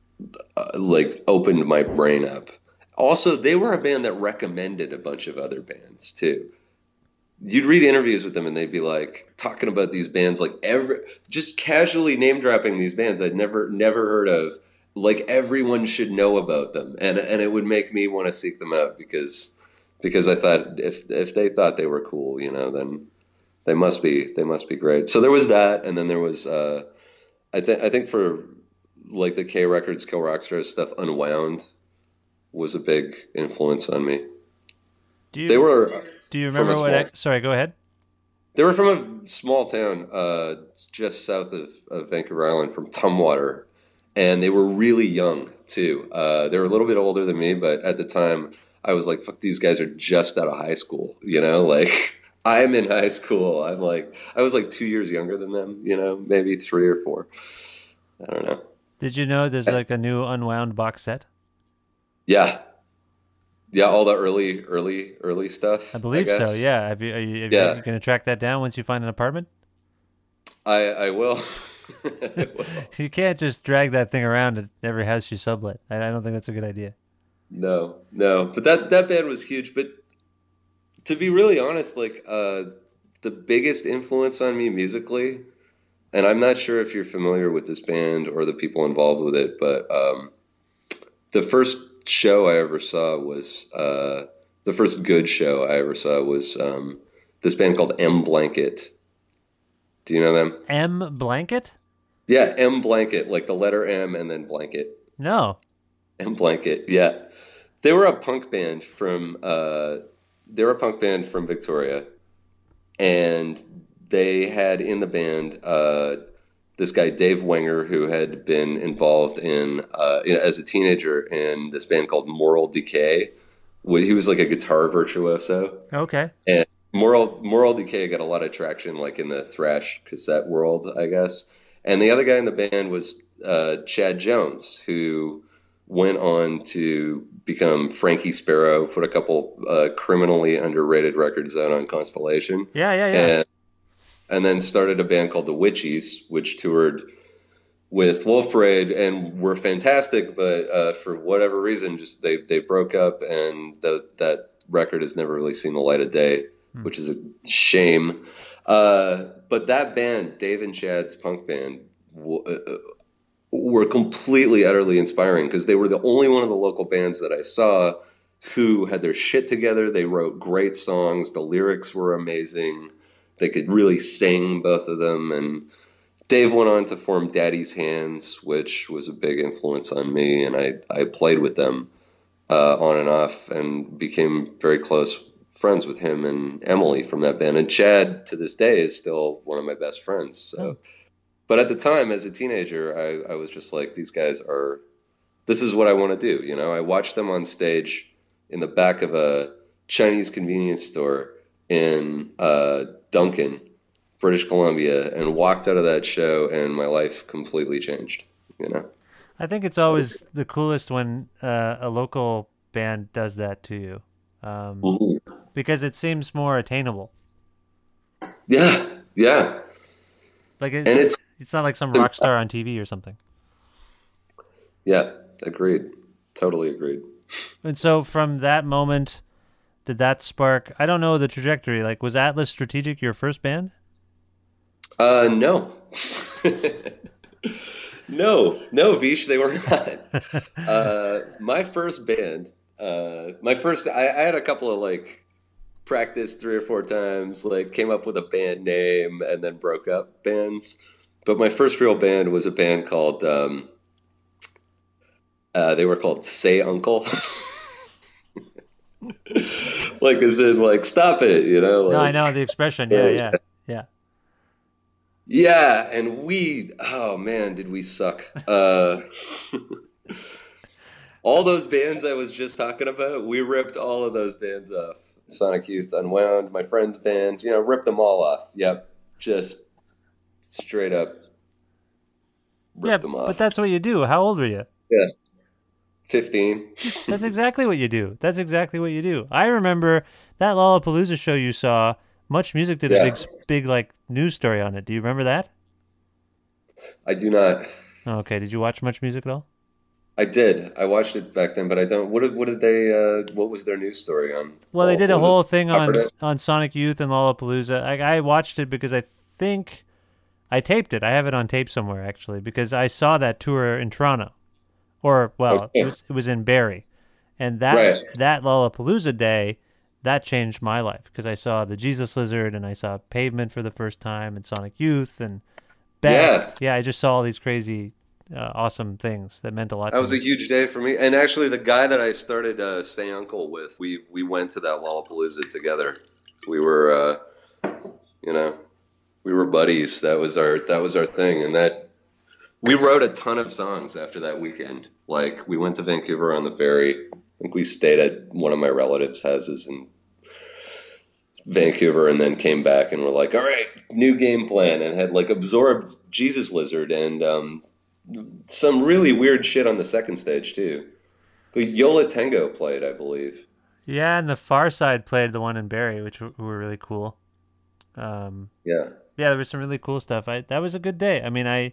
like opened my brain up. Also, they were a band that recommended a bunch of other bands too. You'd read interviews with them and they'd be like talking about these bands, like just casually name dropping these bands I'd never heard of. Like everyone should know about them, and it would make me want to seek them out because I thought if they thought they were cool, you know, then they must be great. So there was that, and then there was I think for like the K Records, Kill Rockstar stuff, Unwound was a big influence on me. They were. Do you remember what? Sorry, go ahead. They were from a small town just south of Vancouver Island, from Tumwater, and they were really young too. They were a little bit older than me, but at the time I was like, "Fuck, these guys are just out of high school," you know, like. I'm in high school. I was like 2 years younger than them, you know, maybe 3 or 4. I don't know. Did you know there's like a new Unwound box set? Yeah. Yeah, all the early stuff. I believe so, yeah. Are you going to track that down once you find an apartment? I will. I will. You can't just drag that thing around at every house you sublet. I don't think that's a good idea. No. But that band was huge, but to be really honest, like the biggest influence on me musically, and I'm not sure if you're familiar with this band or the people involved with it, but the first show I ever saw was the first good show I ever saw was this band called M Blanket. Do you know them? M Blanket? Yeah, M Blanket, like the letter M and then blanket. No. M Blanket, yeah. They were a punk band from Victoria, and they had in the band this guy Dave Wenger, who had been involved in as a teenager in this band called Moral Decay. He was like a guitar virtuoso. Okay. And Moral Decay got a lot of traction, like in the thrash cassette world, I guess. And the other guy in the band was Chad Jones, who went on to become Frankie Sparrow, put a couple criminally underrated records out on Constellation. Yeah. And then started a band called the Witchies, which toured with Wolf Parade and were fantastic, but for whatever reason, just they broke up, and that record has never really seen the light of day, which is a shame. But that band, Dave and Chad's punk band, were completely, utterly inspiring because they were the only one of the local bands that I saw who had their shit together. They wrote great songs. The lyrics were amazing. They could really sing, both of them. And Dave went on to form Daddy's Hands, which was a big influence on me. And I played with them on and off and became very close friends with him and Emily from that band. And Chad, to this day, is still one of my best friends. So, but at the time, as a teenager, I was just like, these guys are, this is what I want to do. You know, I watched them on stage in the back of a Chinese convenience store in Duncan, British Columbia, and walked out of that show, and my life completely changed, you know? I think it's always the coolest when a local band does that to you, because it seems more attainable. Yeah, yeah. Like and it's not like some rock star on TV or something. Yeah, agreed. Totally agreed. And so from that moment, did that spark, I don't know the trajectory, like was Atlas Strategic your first band? No. No, Vish, they were not. My first band, I had a couple of like practiced 3 or 4 times, like came up with a band name and then broke up bands. But my first real band was a band called, they were called Say Uncle. Like, as in, like, stop it, you know? Like, no, I know the expression. Yeah. Yeah, and oh man, did we suck. All those bands I was just talking about, we ripped all of those bands off. Sonic Youth, Unwound, my friend's band, you know, ripped them all off. Yep, just straight up ripped them off. But that's what you do. How old were you? Yeah. 15. That's exactly what you do. I remember that Lollapalooza show you saw. Much Music did a big like news story on it. Do you remember that? I do not. Okay. Did you watch Much Music at all? I did. I watched it back then, but I don't. What did they? What was their news story on? Well, they did a whole thing on Sonic Youth and Lollapalooza. I watched it because I think I taped it. I have it on tape somewhere actually because I saw that tour in Toronto. Or, well, it was in Barrie. And that Lollapalooza day, that changed my life because I saw the Jesus Lizard and I saw Pavement for the first time and Sonic Youth and Beck. Yeah, I just saw all these crazy, awesome things that meant a lot to me. That was a huge day for me. And actually, the guy that I started Say Uncle with, we went to that Lollapalooza together. We were, we were buddies. That was our thing. And we wrote a ton of songs after that weekend. Like, we went to Vancouver on the ferry. I think we stayed at one of my relatives' houses in Vancouver and then came back and were like, all right, new game plan, and had like absorbed Jesus Lizard and some really weird shit on the second stage too. But Yola Tango played, I believe. Yeah, and the Far Side played the one in Barrie, which were really cool. Yeah, there was some really cool stuff. That was a good day. I mean, I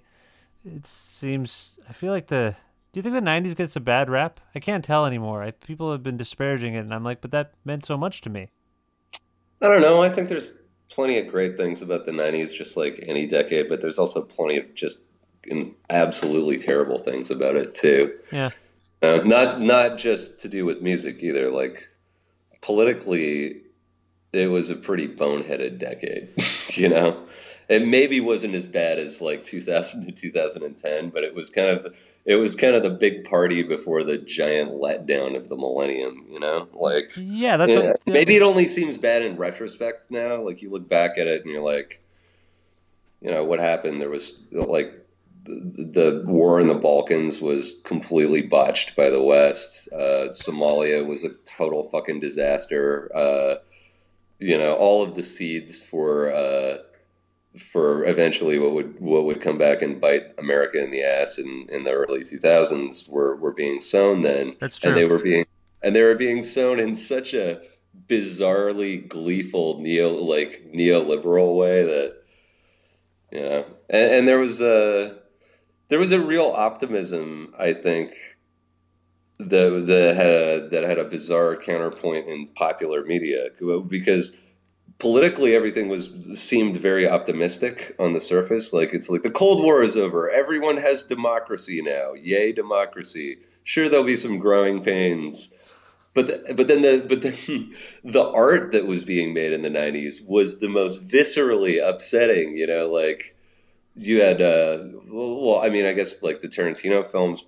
feel like do you think the 90s gets a bad rap? I can't tell anymore. People have been disparaging it, and I'm like, but that meant so much to me. I don't know. I think there's plenty of great things about the 90s, just like any decade, but there's also plenty of just absolutely terrible things about it, too. Yeah. Not just to do with music, either. Like, politically, it was a pretty boneheaded decade, you know? It maybe wasn't as bad as like 2000 to 2010, but it was kind of the big party before the giant letdown of the millennium, you know? Like, yeah, that's maybe it only seems bad in retrospect now. Like, you look back at it and you're like, you know, what happened? There was like the war in the Balkans was completely botched by the West. Somalia was a total fucking disaster. You know, all of the seeds for eventually what would come back and bite America in the ass in the early 2000s were being sown then. That's true. And they were being sown in such a bizarrely gleeful neoliberal way that, you know, and there was a real optimism, I think, that had a bizarre counterpoint in popular media, because politically everything seemed very optimistic on the surface. Like, it's like the Cold War is over, everyone has democracy now, yay democracy. Sure, there'll be some growing pains, but then the art that was being made in the '90s was the most viscerally upsetting. You know, like you had well, I mean, I guess like the Tarantino films,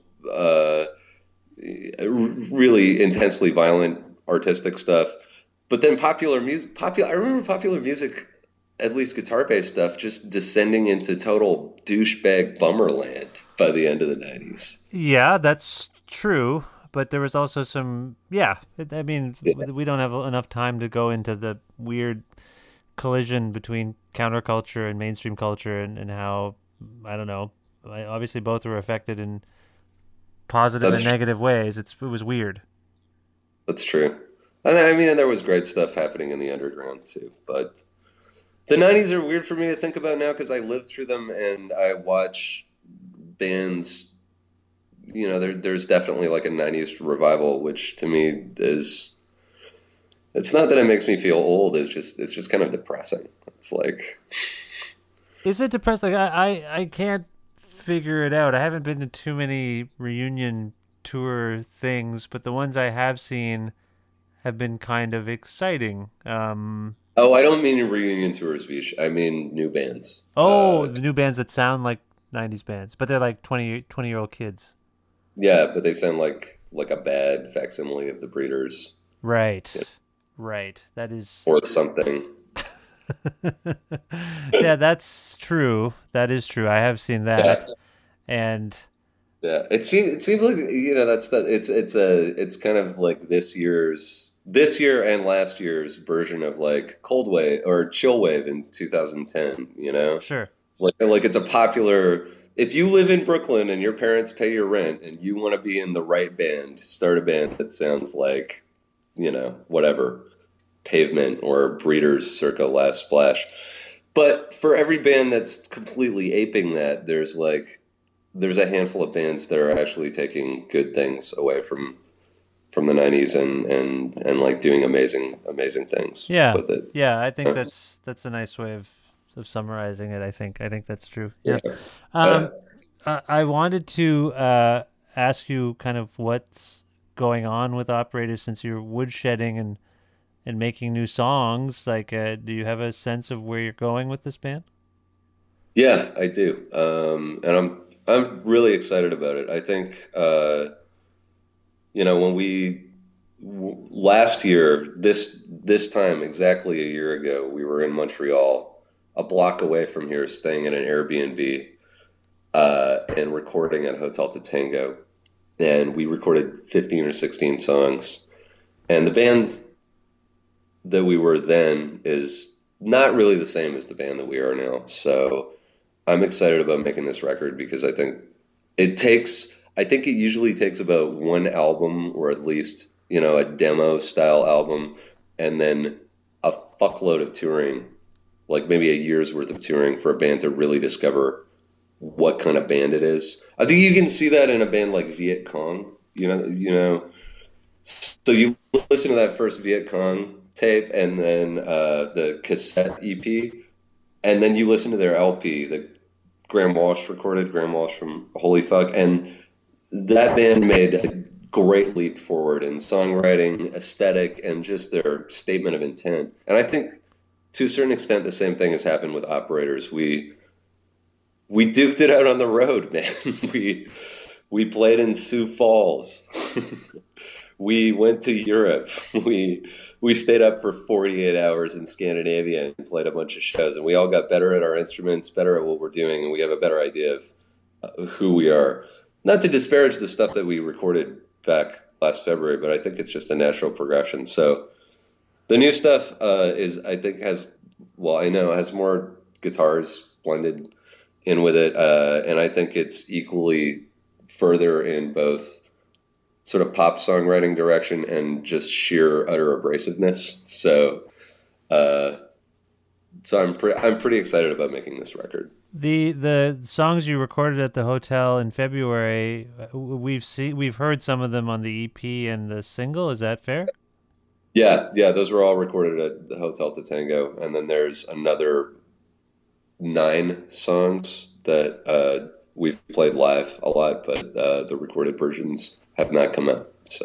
really intensely violent artistic stuff. But then I remember popular music, at least guitar-based stuff, just descending into total douchebag bummerland by the end of the '90s. Yeah, that's true. But there was also some, yeah. I mean, Yeah, we don't have enough time to go into the weird collision between counterculture and mainstream culture, and how, I don't know. Obviously, both were affected in positive and that's negative ways. It was weird. that's true. And I mean, and there was great stuff happening in the underground too. But the '90s are weird for me to think about now because I lived through them and I watch bands. You know, there's definitely like a '90s revival, which to me is. It's not that it makes me feel old. It's just kind of depressing. It's like, Is it depressing? I can't figure it out. I haven't been to too many reunion tour things, but the ones I have seen have been kind of exciting. oh, I don't mean reunion tours, Vish. I mean new bands. The new bands that sound like 90s bands, but they're like 20-year-old kids. Yeah, but they sound like a bad facsimile of the Breeders Right. Right. That is. or something. Yeah, that's true. That is true. I have seen Yeah, that. And yeah. It seems like it's kind of like this year and last year's version of like Cold Wave or Chill Wave in 2010. You know, sure. like it's a popular. If you live in Brooklyn and your parents pay your rent and you want to be in the right band, start a band that sounds like, whatever, Pavement or Breeders circa Last Splash. But for every band that's completely aping that, there's a handful of bands that are actually taking good things away from the '90s and like doing amazing things Yeah. with it. Yeah, I think Uh, that's a nice way of summarizing it. I think that's true. Yeah. Yeah. Um, I wanted to ask you kind of what's going on with Operators since you're woodshedding and making new songs. Like, do you have a sense of where you're going with this band? Yeah, I do, and I'm really excited about it. I think when last year this time exactly a year ago, we were in Montreal, a block away from here, staying in an Airbnb and recording at Hotel Tatango, and we recorded 15 or 16 songs, and the band that we were then is not really the same as the band that we are now. So I'm excited about making this record because I think it usually takes about one album or at least, a demo style album and then a fuckload of touring, like maybe a year's worth of touring for a band to really discover what kind of band it is. I think you can see that in a band like Viet Cong, so you listen to that first Viet Cong tape and then the cassette EP, and then you listen to their LP that Graham Walsh recorded, Graham Walsh from Holy Fuck, and that band made a great leap forward in songwriting, aesthetic, and just their statement of intent. And I think to a certain extent the same thing has happened with Operators. We duked it out on the road, man. We played in Sioux Falls. We went to Europe. We stayed up for 48 hours in Scandinavia and played a bunch of shows. And we all got better at our instruments, better at what we're doing, and we have a better idea of who we are. Not to disparage the stuff that we recorded back last February, but I think it's just a natural progression. So the new stuff I know has more guitars blended in with it, and I think it's equally further in both sort of pop songwriting direction and just sheer utter abrasiveness. Uh, so I'm pretty excited about making this record. The songs you recorded at the hotel in February, we've heard some of them on the EP and the single. Is that fair? Yeah, those were all recorded at the Hotel Tatango, and then there's another 9 songs that we've played live a lot, but the recorded versions have not come out. So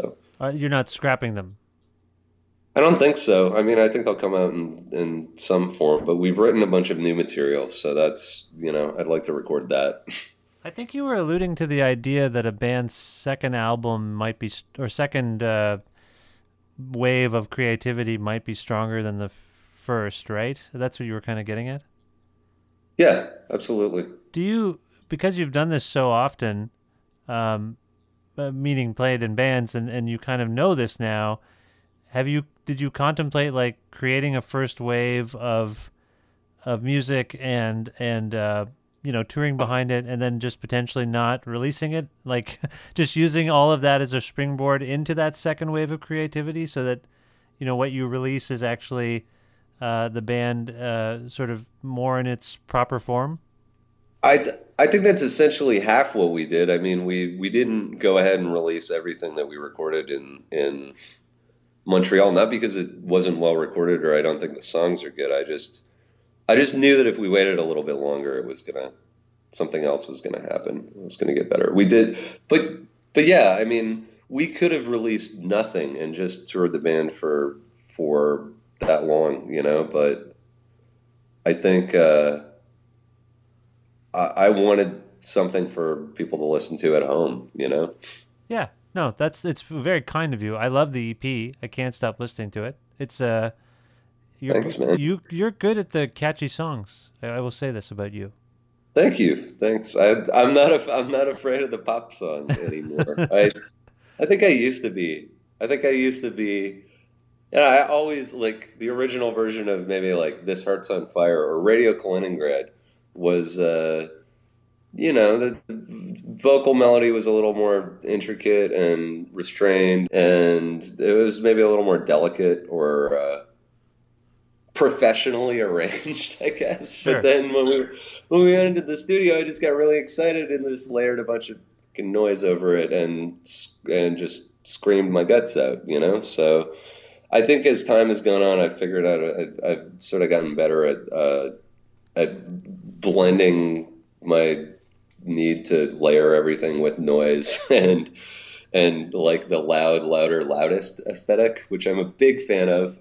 You're not scrapping them. I don't think so. I mean, I think they'll come out in some form, but we've written a bunch of new material, so that's, I'd like to record that. I think you were alluding to the idea that a band's second album might be, or second wave of creativity might be stronger than the first, right? That's what you were kind of getting at? Yeah, absolutely. Because you've done this so often, meaning played in bands, and you kind of know this now, did you contemplate like creating a first wave of music and touring behind it, and then just potentially not releasing it, like just using all of that as a springboard into that second wave of creativity, so that what you release is actually the band sort of more in its proper form? I think that's essentially half what we did. I mean, we didn't go ahead and release everything that we recorded in Montreal, not because it wasn't well recorded or I don't think the songs are good. I just knew that if we waited a little bit longer, something else was gonna happen. It was gonna get better. We did, but yeah, I mean, we could have released nothing and just toured the band for that long, But I think I wanted something for people to listen to at home, Yeah. No, it's very kind of you. I love the EP. I can't stop listening to it. It's Thanks, man. You're good at the catchy songs. I will say this about you. Thank you. Thanks. I'm not afraid of the pop songs anymore. I think I used to be. And I always like the original version of maybe like This Heart's on Fire or Radio Kaliningrad was the vocal melody was a little more intricate and restrained, and it was maybe a little more delicate or professionally arranged, I guess. Sure. But then when we went into the studio, I just got really excited and just layered a bunch of noise over it and just screamed my guts out, So I think as time has gone on, I've figured out I've sort of gotten better at blending my need to layer everything with noise and like the louder, loudest aesthetic, which I'm a big fan of.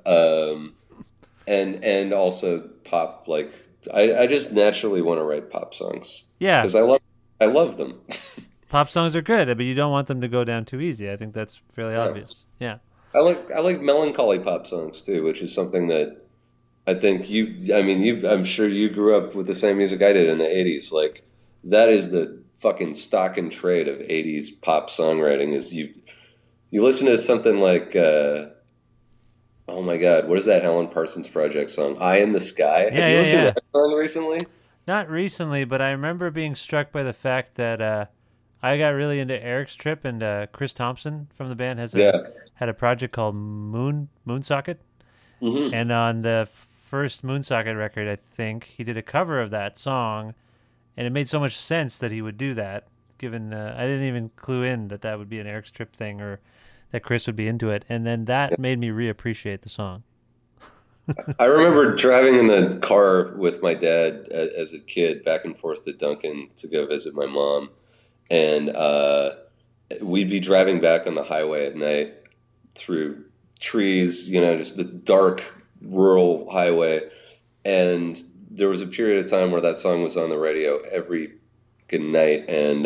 And also pop, like I just naturally want to write pop songs. Yeah. Because I love them. Pop songs are good, but you don't want them to go down too easy. I think that's fairly obvious. Yeah. I like melancholy pop songs too, which is something that I think I'm sure you grew up with the same music I did in the 80s. Like, that is the fucking stock and trade of 80s pop songwriting is you listen to something like, oh my God, what is that Alan Parsons Project song? Eye in the Sky? Yeah, Have you listened to that song recently? Not recently, but I remember being struck by the fact that I got really into Eric's Trip, and Chris Thompson from the band had a project called Moonsocket. Mm-hmm. And on the first Moonsocket record, I think, he did a cover of that song, and it made so much sense that he would do that, given I didn't even clue in that would be an Eric's Trip thing or that Chris would be into it. And then that made me reappreciate the song. I remember driving in the car with my dad as a kid back and forth to Duncan to go visit my mom. And we'd be driving back on the highway at night through trees, just the dark rural highway. And there was a period of time where that song was on the radio every good night. And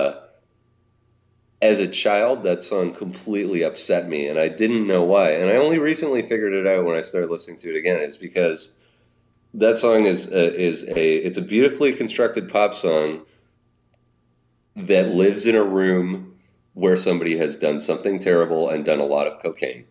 as a child, that song completely upset me, and I didn't know why. And I only recently figured it out when I started listening to it again. It's because that song it's a beautifully constructed pop song that lives in a room where somebody has done something terrible and done a lot of cocaine.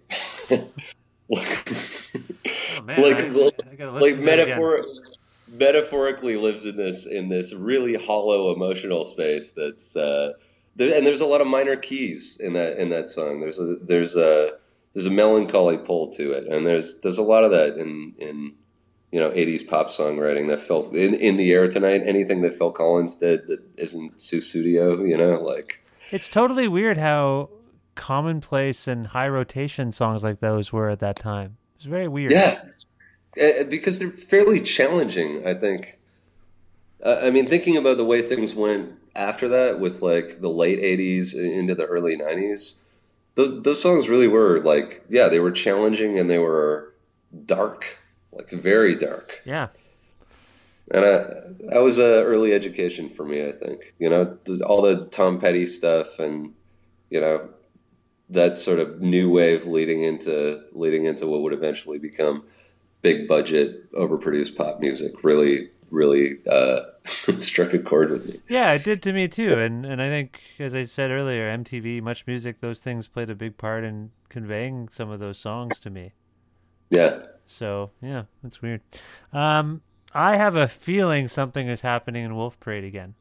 Metaphorically lives in this really hollow emotional space that's and there's a lot of minor keys in that song. There's a melancholy pull to it, and there's a lot of that in 80s pop songwriting that felt in the air tonight. Anything that Phil Collins did that isn't Sussudio, like it's totally weird how commonplace and high rotation songs like those were at that time. It's very weird. Yeah, because they're fairly challenging, I think. Thinking about the way things went after that with like the late 80s into the early 90s, those songs really were like, yeah, they were challenging and they were dark, like very dark. Yeah. And that was a early education for me, I think. You know, all the Tom Petty stuff, and you know, that sort of new wave leading into what would eventually become big budget, overproduced pop music. Really struck a chord with me. Yeah, it did to me too. And I think, as I said earlier, MTV, Much Music, those things played a big part in conveying some of those songs to me. Yeah. So, yeah, that's weird. I have a feeling something is happening in Wolf Parade again.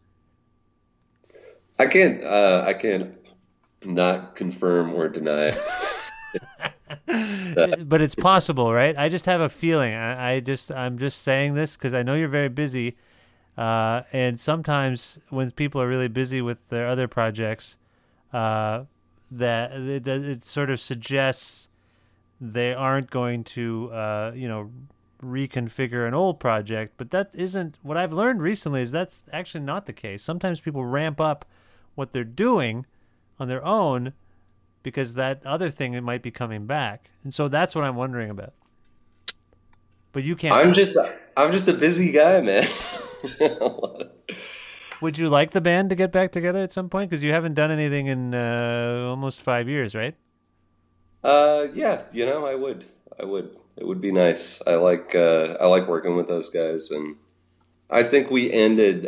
I can't not confirm or deny that. But it's possible, right? I just have a feeling. I'm just saying this because I know you're very busy. And sometimes when people are really busy with their other projects, that it sort of suggests they aren't going to, reconfigure an old project. But that isn't what I've learned recently. Is that's actually not the case. Sometimes people ramp up what they're doing on their own because that other thing, it might be coming back. And so that's what I'm wondering about. But you can't. I'm just a busy guy, man. Would you like the band to get back together at some point? Because you haven't done anything in almost 5 years, right? Yeah, you know, I would. It would be nice. I like working with those guys, and I think we ended.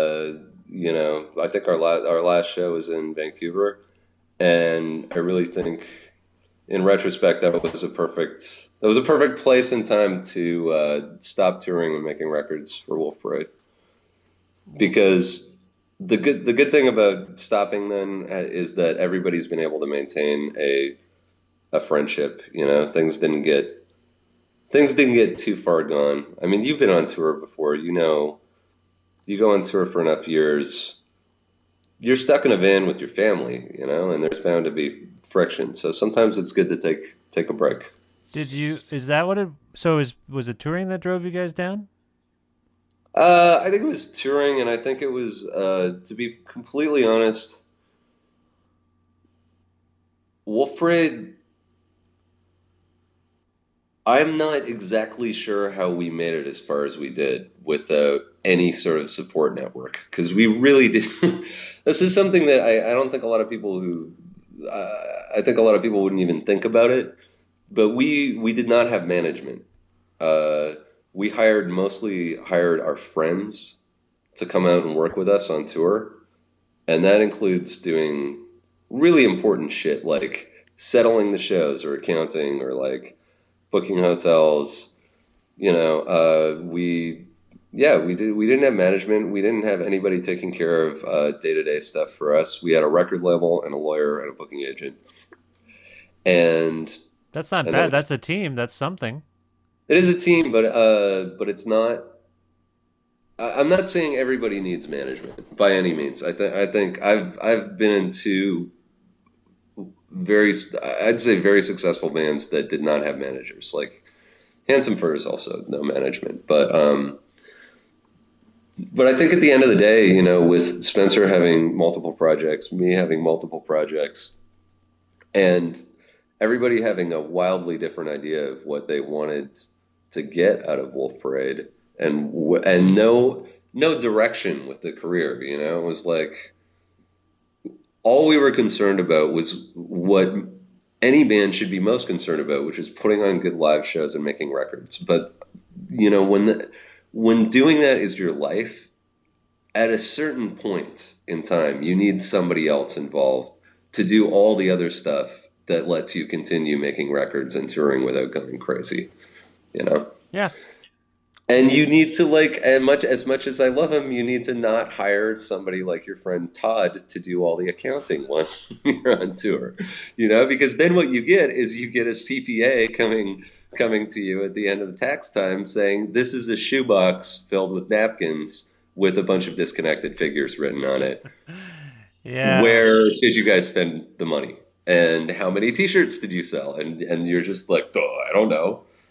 I think our last show was in Vancouver, and I really think, in retrospect, that was a perfect place and time to stop touring and making records for Wolf Parade. Because the good thing about stopping then is that everybody's been able to maintain a friendship. You know, things didn't get too far gone. I mean, you've been on tour before. You know, you go on tour for enough years, you're stuck in a van with your family, you know, and there's bound to be friction. So sometimes it's good to take a break. Is that what it, so was it touring that drove you guys down? I think it was touring, and I think it was, to be completely honest, Wolf Parade, I'm not exactly sure how we made it as far as we did without any sort of support network, because we really did. This is something that I don't think a lot of people I think a lot of people wouldn't even think about it, but we did not have management. We mostly hired our friends to come out and work with us on tour, and that includes doing really important shit like settling the shows or accounting or like booking hotels. You know, we didn't have management. We didn't have anybody taking care of day-to-day stuff for us. We had a record label and a lawyer and a booking agent. And that's not bad. That's a team. That's something. It is a team, but it's not. I'm not saying everybody needs management by any means. I think I've been in two I'd say very successful bands that did not have managers. Like Handsome Furs also no management, but I think at the end of the day, you know, with Spencer having multiple projects, me having multiple projects, and everybody having a wildly different idea of what they wanted to get out of Wolf Parade, and no direction with the career. You know, it was like all we were concerned about was what any band should be most concerned about, which is putting on good live shows and making records. But you know, when doing that is your life, at a certain point in time, you need somebody else involved to do all the other stuff that lets you continue making records and touring without going crazy, you know? Yeah. And you need to, like, as much as I love him, you need to not hire somebody like your friend Todd to do all the accounting when you're on tour, you know? Because then what you get is you get a CPA coming to you at the end of the tax time saying, this is a shoebox filled with napkins with a bunch of disconnected figures written on it. Yeah. Where did you guys spend the money? And how many T-shirts did you sell? And you're just like, oh, I don't know.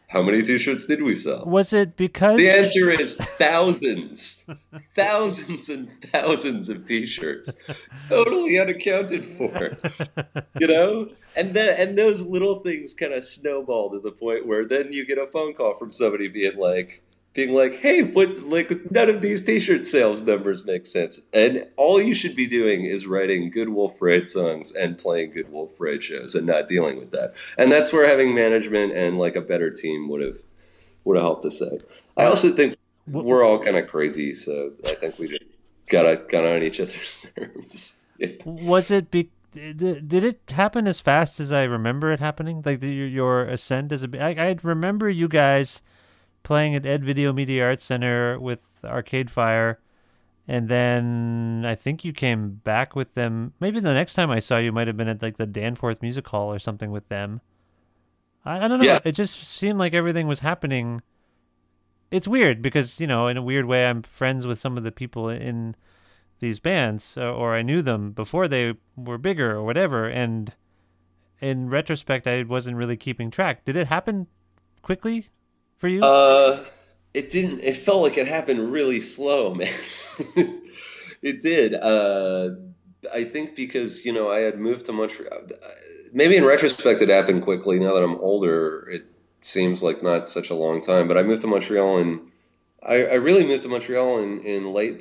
How many T-shirts did we sell? Was it because The answer is thousands, thousands and thousands of T-shirts, totally unaccounted for. You know, and those little things kind of snowball to the point where then you get a phone call from somebody being like, hey, what, like, none of these T-shirt sales numbers make sense. And all you should be doing is writing good Wolf Parade songs and playing good Wolf Parade shows and not dealing with that. And that's where having management and like a better team would have helped us out. I also think we're all kind of crazy, so I think we just got on each other's nerves. Yeah. Was it did it happen as fast as I remember it happening? Like your ascent as I remember you guys playing at Ed Video Media Arts Center with Arcade Fire, and then I think you came back with them. Maybe the next time I saw you might have been at like the Danforth Music Hall or something with them. I don't know. Yeah. It just seemed like everything was happening. It's weird because, in a weird way, I'm friends with some of the people in these bands, or I knew them before they were bigger or whatever. And in retrospect, I wasn't really keeping track. Did it happen quickly for you? It didn't. It felt like it happened really slow, man. It did. I think because I had moved to Montreal. Maybe in retrospect, it happened quickly. Now that I'm older, it seems like not such a long time. But I moved to Montreal, and I really moved to Montreal in late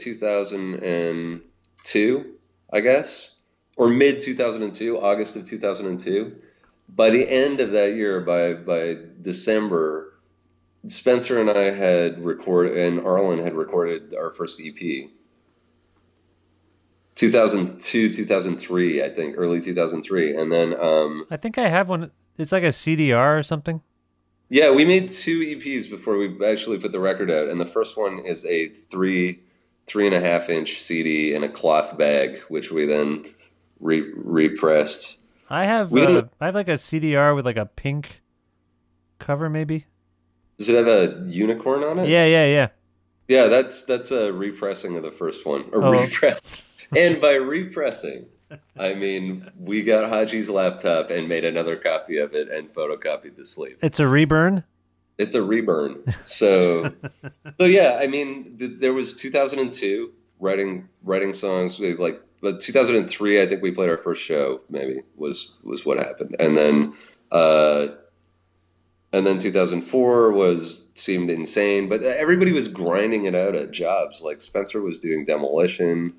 2002, I guess, or mid 2002, August of 2002. By the end of that year, by December, Spencer and I had recorded, and Arlen had recorded our first EP. 2002, 2003, I think, early 2003. And then I think I have one. It's like a CDR or something. Yeah, we made 2 EPs before we actually put the record out. And the first one is a 3.5 inch CD in a cloth bag, which we then repressed. I have like a CDR with like a pink cover, maybe. Does it have a unicorn on it? Yeah. Yeah, that's a repressing of the first one. Or repress. And by repressing, I mean we got Haji's laptop and made another copy of it and photocopied the sleeve. It's a reburn? It's a reburn. So yeah, I mean there was 2002 writing songs with but 2003 I think we played our first show maybe was what happened. And then 2004 seemed insane, but everybody was grinding it out at jobs. Like Spencer was doing Demolition.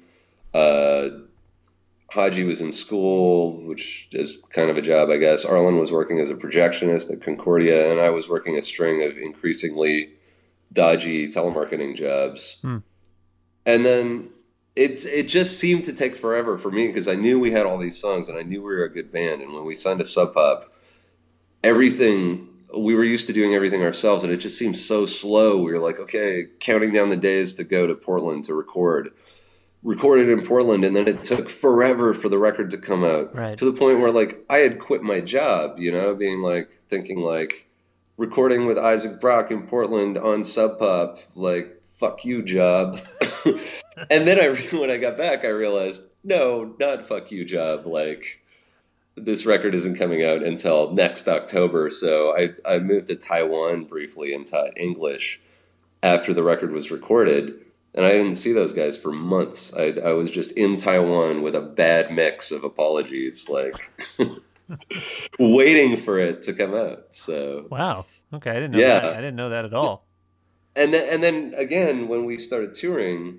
Haji was in school, which is kind of a job, I guess. Arlen was working as a projectionist at Concordia, and I was working a string of increasingly dodgy telemarketing jobs. And then it just seemed to take forever for me because I knew we had all these songs and I knew we were a good band. And when we signed to Sub Pop, we were used to doing everything ourselves, and it just seemed so slow. We were like, okay, counting down the days to go to Portland to recorded in Portland, and then it took forever for the record to come out. Right. To the point where like I had quit my job, thinking like recording with Isaac Brock in Portland on Sub Pop, like fuck you job. And then when I got back, I realized no, not fuck you job. Like this record isn't coming out until next October. So I moved to Taiwan briefly and taught English after the record was recorded. And I didn't see those guys for months. I was just in Taiwan with a bad mix of apologies, like waiting for it to come out. So wow, okay, I didn't know that. I didn't know that at all. And then again, when we started touring,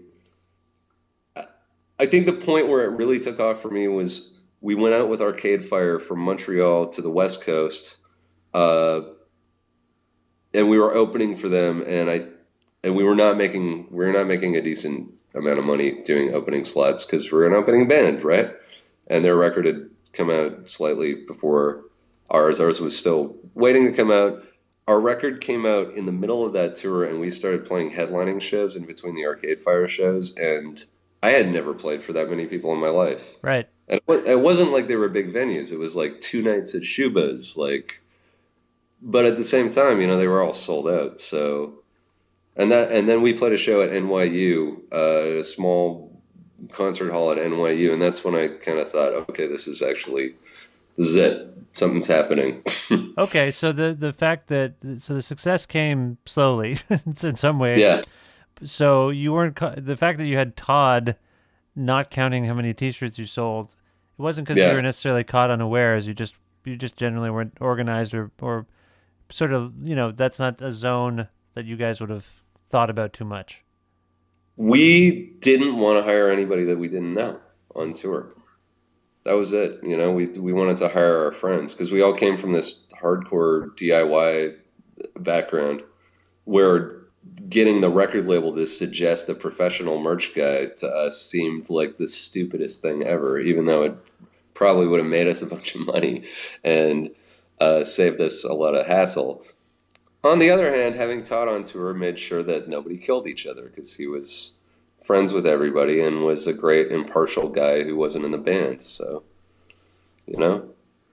I think the point where it really took off for me was we went out with Arcade Fire from Montreal to the West Coast, and we were opening for them, and we were not making a decent amount of money doing opening slots because we're an opening band, right? And their record had come out slightly before ours. Ours was still waiting to come out. Our record came out in the middle of that tour, and we started playing headlining shows in between the Arcade Fire shows. And I had never played for that many people in my life. Right. And it wasn't like they were big venues. It was like 2 nights at Shuba's, but at the same time, they were all sold out. So. And then we played a show at NYU, a small concert hall at NYU, and that's when I kind of thought, okay, this is it. Something's happening. Okay, so the fact that the success came slowly in some way. Yeah. So you weren't the fact that you had Todd, not counting how many T-shirts you sold. It wasn't because you were necessarily caught unawares. You just generally weren't organized or sort of, that's not a zone that you guys would have thought about too much. We didn't want to hire anybody that we didn't know on tour. That was it. We wanted to hire our friends because we all came from this hardcore DIY background where getting the record label to suggest a professional merch guy to us seemed like the stupidest thing ever, even though it probably would have made us a bunch of money and saved us a lot of hassle. On the other hand, having Todd on tour made sure that nobody killed each other because he was friends with everybody and was a great impartial guy who wasn't in the band. So, I don't.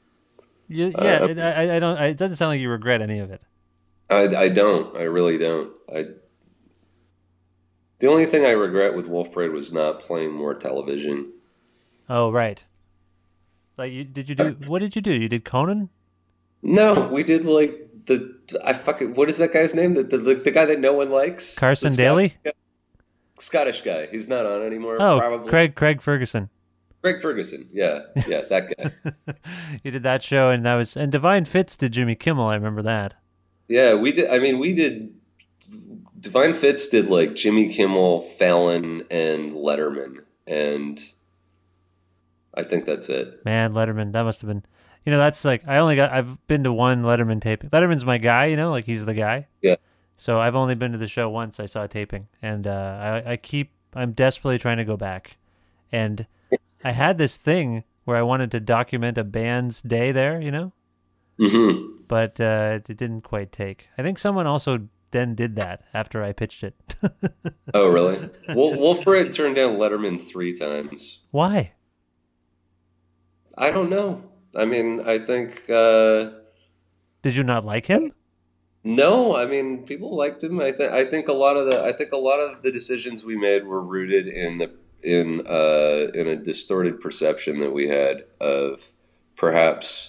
It doesn't sound like you regret any of it. I don't. I really don't. The only thing I regret with Wolf Parade was not playing more television. Oh, right. Like what did you do? You did Conan? No, we did like what is that guy's name? The guy that no one likes? Carson Daly? Scottish guy. He's not on anymore. Oh, probably. Craig Ferguson. Craig Ferguson. Yeah, that guy. You did that show, and Divine Fits did Jimmy Kimmel. I remember that. Yeah, we did. I mean, we did. Divine Fits did like Jimmy Kimmel, Fallon, and Letterman, and I think that's it. Man, Letterman, that must have been. That's like I've been to one Letterman taping. Letterman's my guy, like he's the guy. Yeah. So I've only been to the show once. I saw a taping, and I'm desperately trying to go back, and I had this thing where I wanted to document a band's day there, Mm-hmm. But it didn't quite take. I think someone also then did that after I pitched it. Oh, really? Wolf Parade turned down Letterman 3 times. Why? I don't know. I mean, I think. Did you not like him? No, I mean, people liked him. I think a lot of the decisions we made were rooted in a distorted perception that we had of perhaps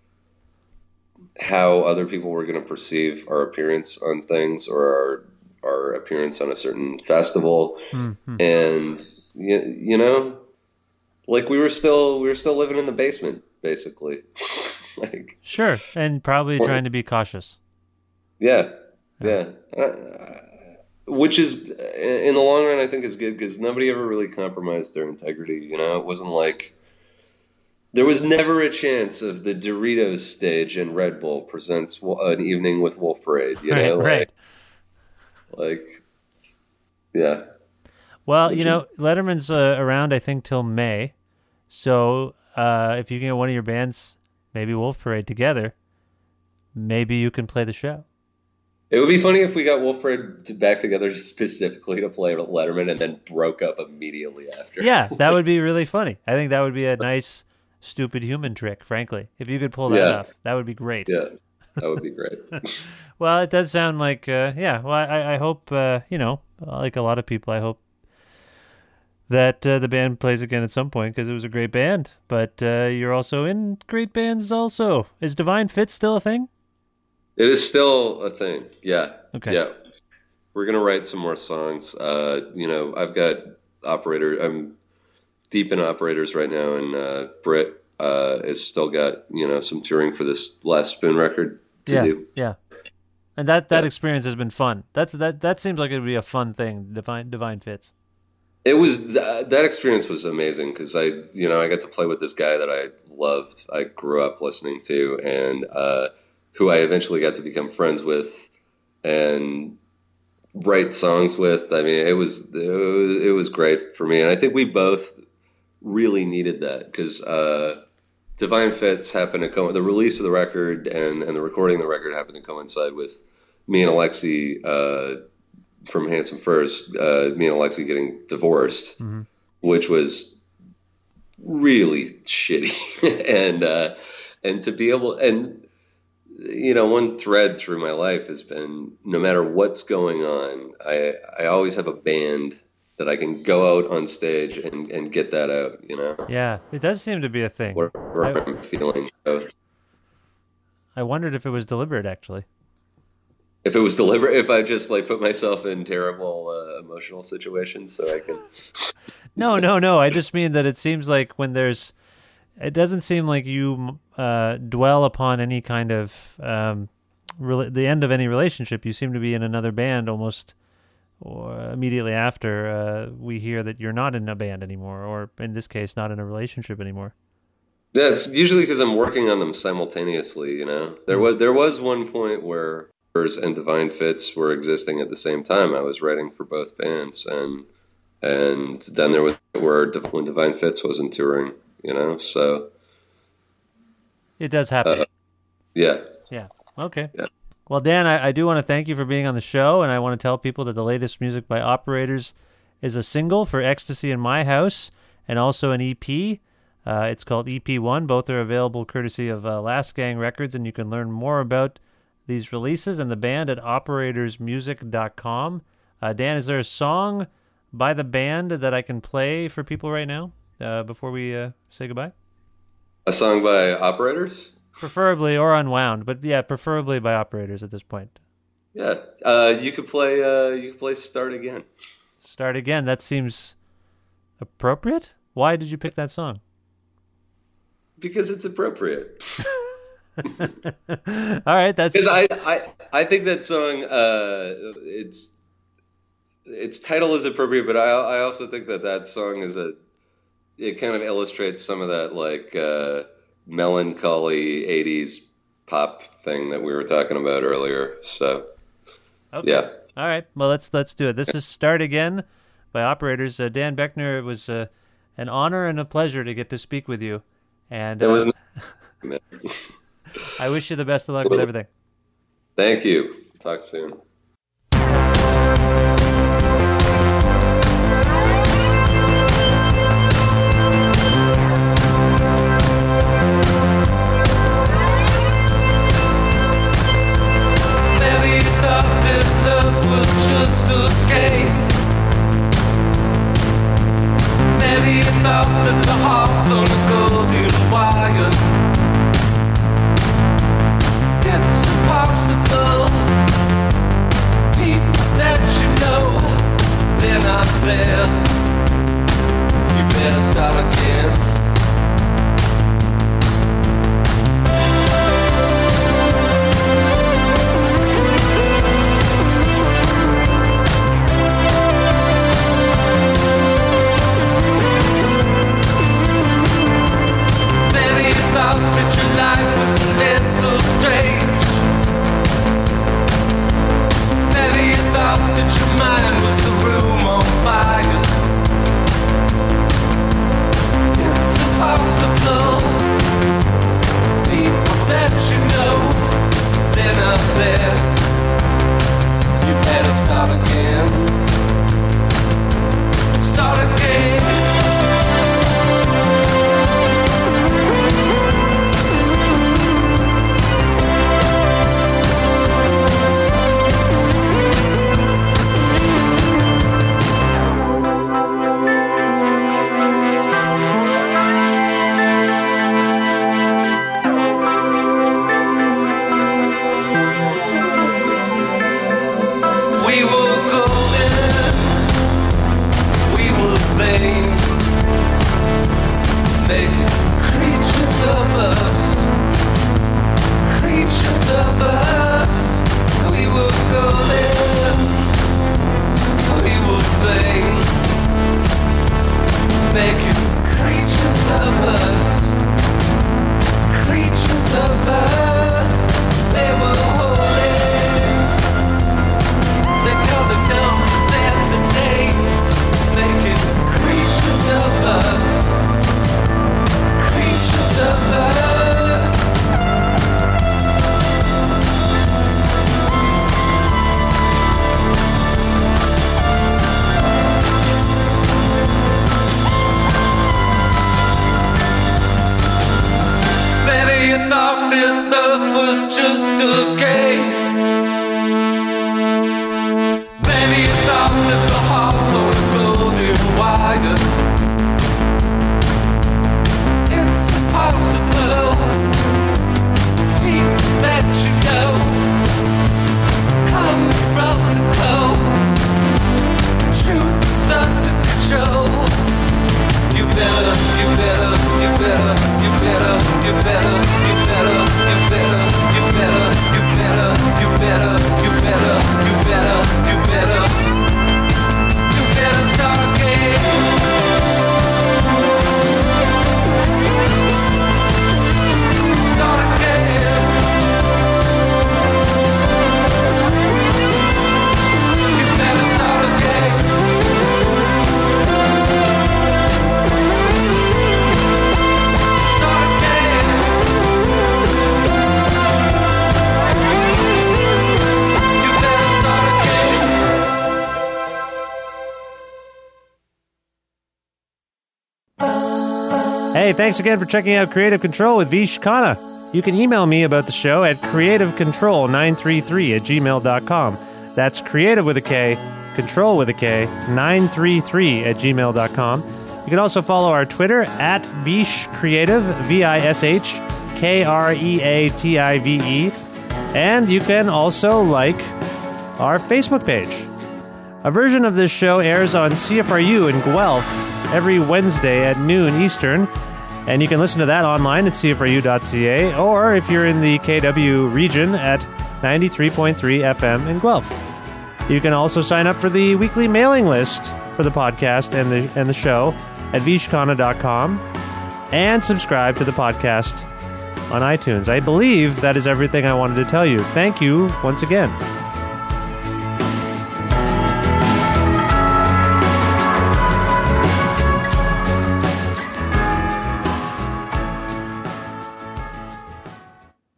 how other people were going to perceive our appearance on things or our appearance on a certain festival. Mm-hmm. And like we were still living in the basement basically. Like, sure, and probably trying to be cautious. Yeah. Which is, in the long run, I think is good because nobody ever really compromised their integrity. It wasn't like there was never a chance of the Doritos stage and Red Bull presents an evening with Wolf Parade. Right. Like, yeah. Well, Letterman's around, I think, till May. So if you can get one of your bands, maybe Wolf Parade together, maybe you can play the show. It would be funny if we got Wolf Parade back together specifically to play Letterman and then broke up immediately after. Yeah, that would be really funny. I think that would be a nice, stupid human trick, frankly. If you could pull that off, that would be great. Yeah, that would be great. Well, it does sound like, well, I hope, like a lot of people, I hope that the band plays again at some point because it was a great band. But you're also in great bands also. Is Divine Fits still a thing? It is still a thing. Yeah. Okay. Yeah. We're going to write some more songs. I've got I'm deep in Operators right now, and Britt has still got, some touring for this last Spoon record to do. Yeah. And that experience has been fun. That seems like it would be a fun thing, Divine Fits. It was, that experience was amazing because I got to play with this guy that I loved. I grew up listening to, and who I eventually got to become friends with and write songs with. I mean, it was great for me. And I think we both really needed that because Divine Fits happened to the release of the record and the recording of the record happened to coincide with me and Alexi from Handsome Furs, me and Alexi getting divorced, mm-hmm. which was really shitty. and to be able, and one thread through my life has been no matter what's going on, I always have a band that I can go out on stage and get that out, Yeah, it does seem to be a thing. Where I'm feeling. I wondered if it was deliberate, actually. If it was deliberate, if I just like put myself in terrible emotional situations so I can. No. I just mean that it seems like when there's, it doesn't seem like you dwell upon any kind of the end of any relationship. You seem to be in another band almost or immediately after we hear that you're not in a band anymore, or in this case, not in a relationship anymore. Yeah, it's usually because I'm working on them simultaneously. You know, there was one point where Furs and Divine Fits were existing at the same time. I was writing for both bands, and then there was when Divine Fits wasn't touring. You know, so it does happen. Yeah. Yeah. Okay. Yeah. Well, Dan, I do want to thank you for being on the show, and I want to tell people that the latest music by Operators is a single for Ecstasy in My House and also an EP. It's called EP1. Both are available courtesy of Last Gang Records, and you can learn more about these releases and the band at operatorsmusic.com. Dan, is there a song by the band that I can play for people right now before we say goodbye? A song by Operators? Preferably, or Unwound, but yeah, preferably by Operators at this point. Yeah, you could play "Start Again." Start Again. That seems appropriate. Why did you pick that song? Because it's appropriate. All right, that's because I think that song its title is appropriate, but I also think that song it kind of illustrates some of that like melancholy 80s pop thing that we were talking about earlier. So okay. Yeah. All right. Well, let's do it. This is Start Again by Operators. Dan Boeckner, it was an honor and a pleasure to get to speak with you. And it was I wish you the best of luck with everything. Thank you. Talk soon. Just a game. Maybe you thought that the heart's on a golden wire. It's impossible. Hey, thanks again for checking out Creative Control with Vish Khanna. You can email me about the show at creativecontrol933@gmail.com. That's creative with a K, control with a K, 933@gmail.com. You can also follow our Twitter at Vish Creative, VishKreative. And you can also like our Facebook page. A version of this show airs on CFRU in Guelph every Wednesday at noon Eastern, and you can listen to that online at cfru.ca, or if you're in the KW region at 93.3 FM in Guelph. You can also sign up for the weekly mailing list for the podcast and the show at vishkhanna.com, and subscribe to the podcast on iTunes. I believe that is everything I wanted to tell you. Thank you once again.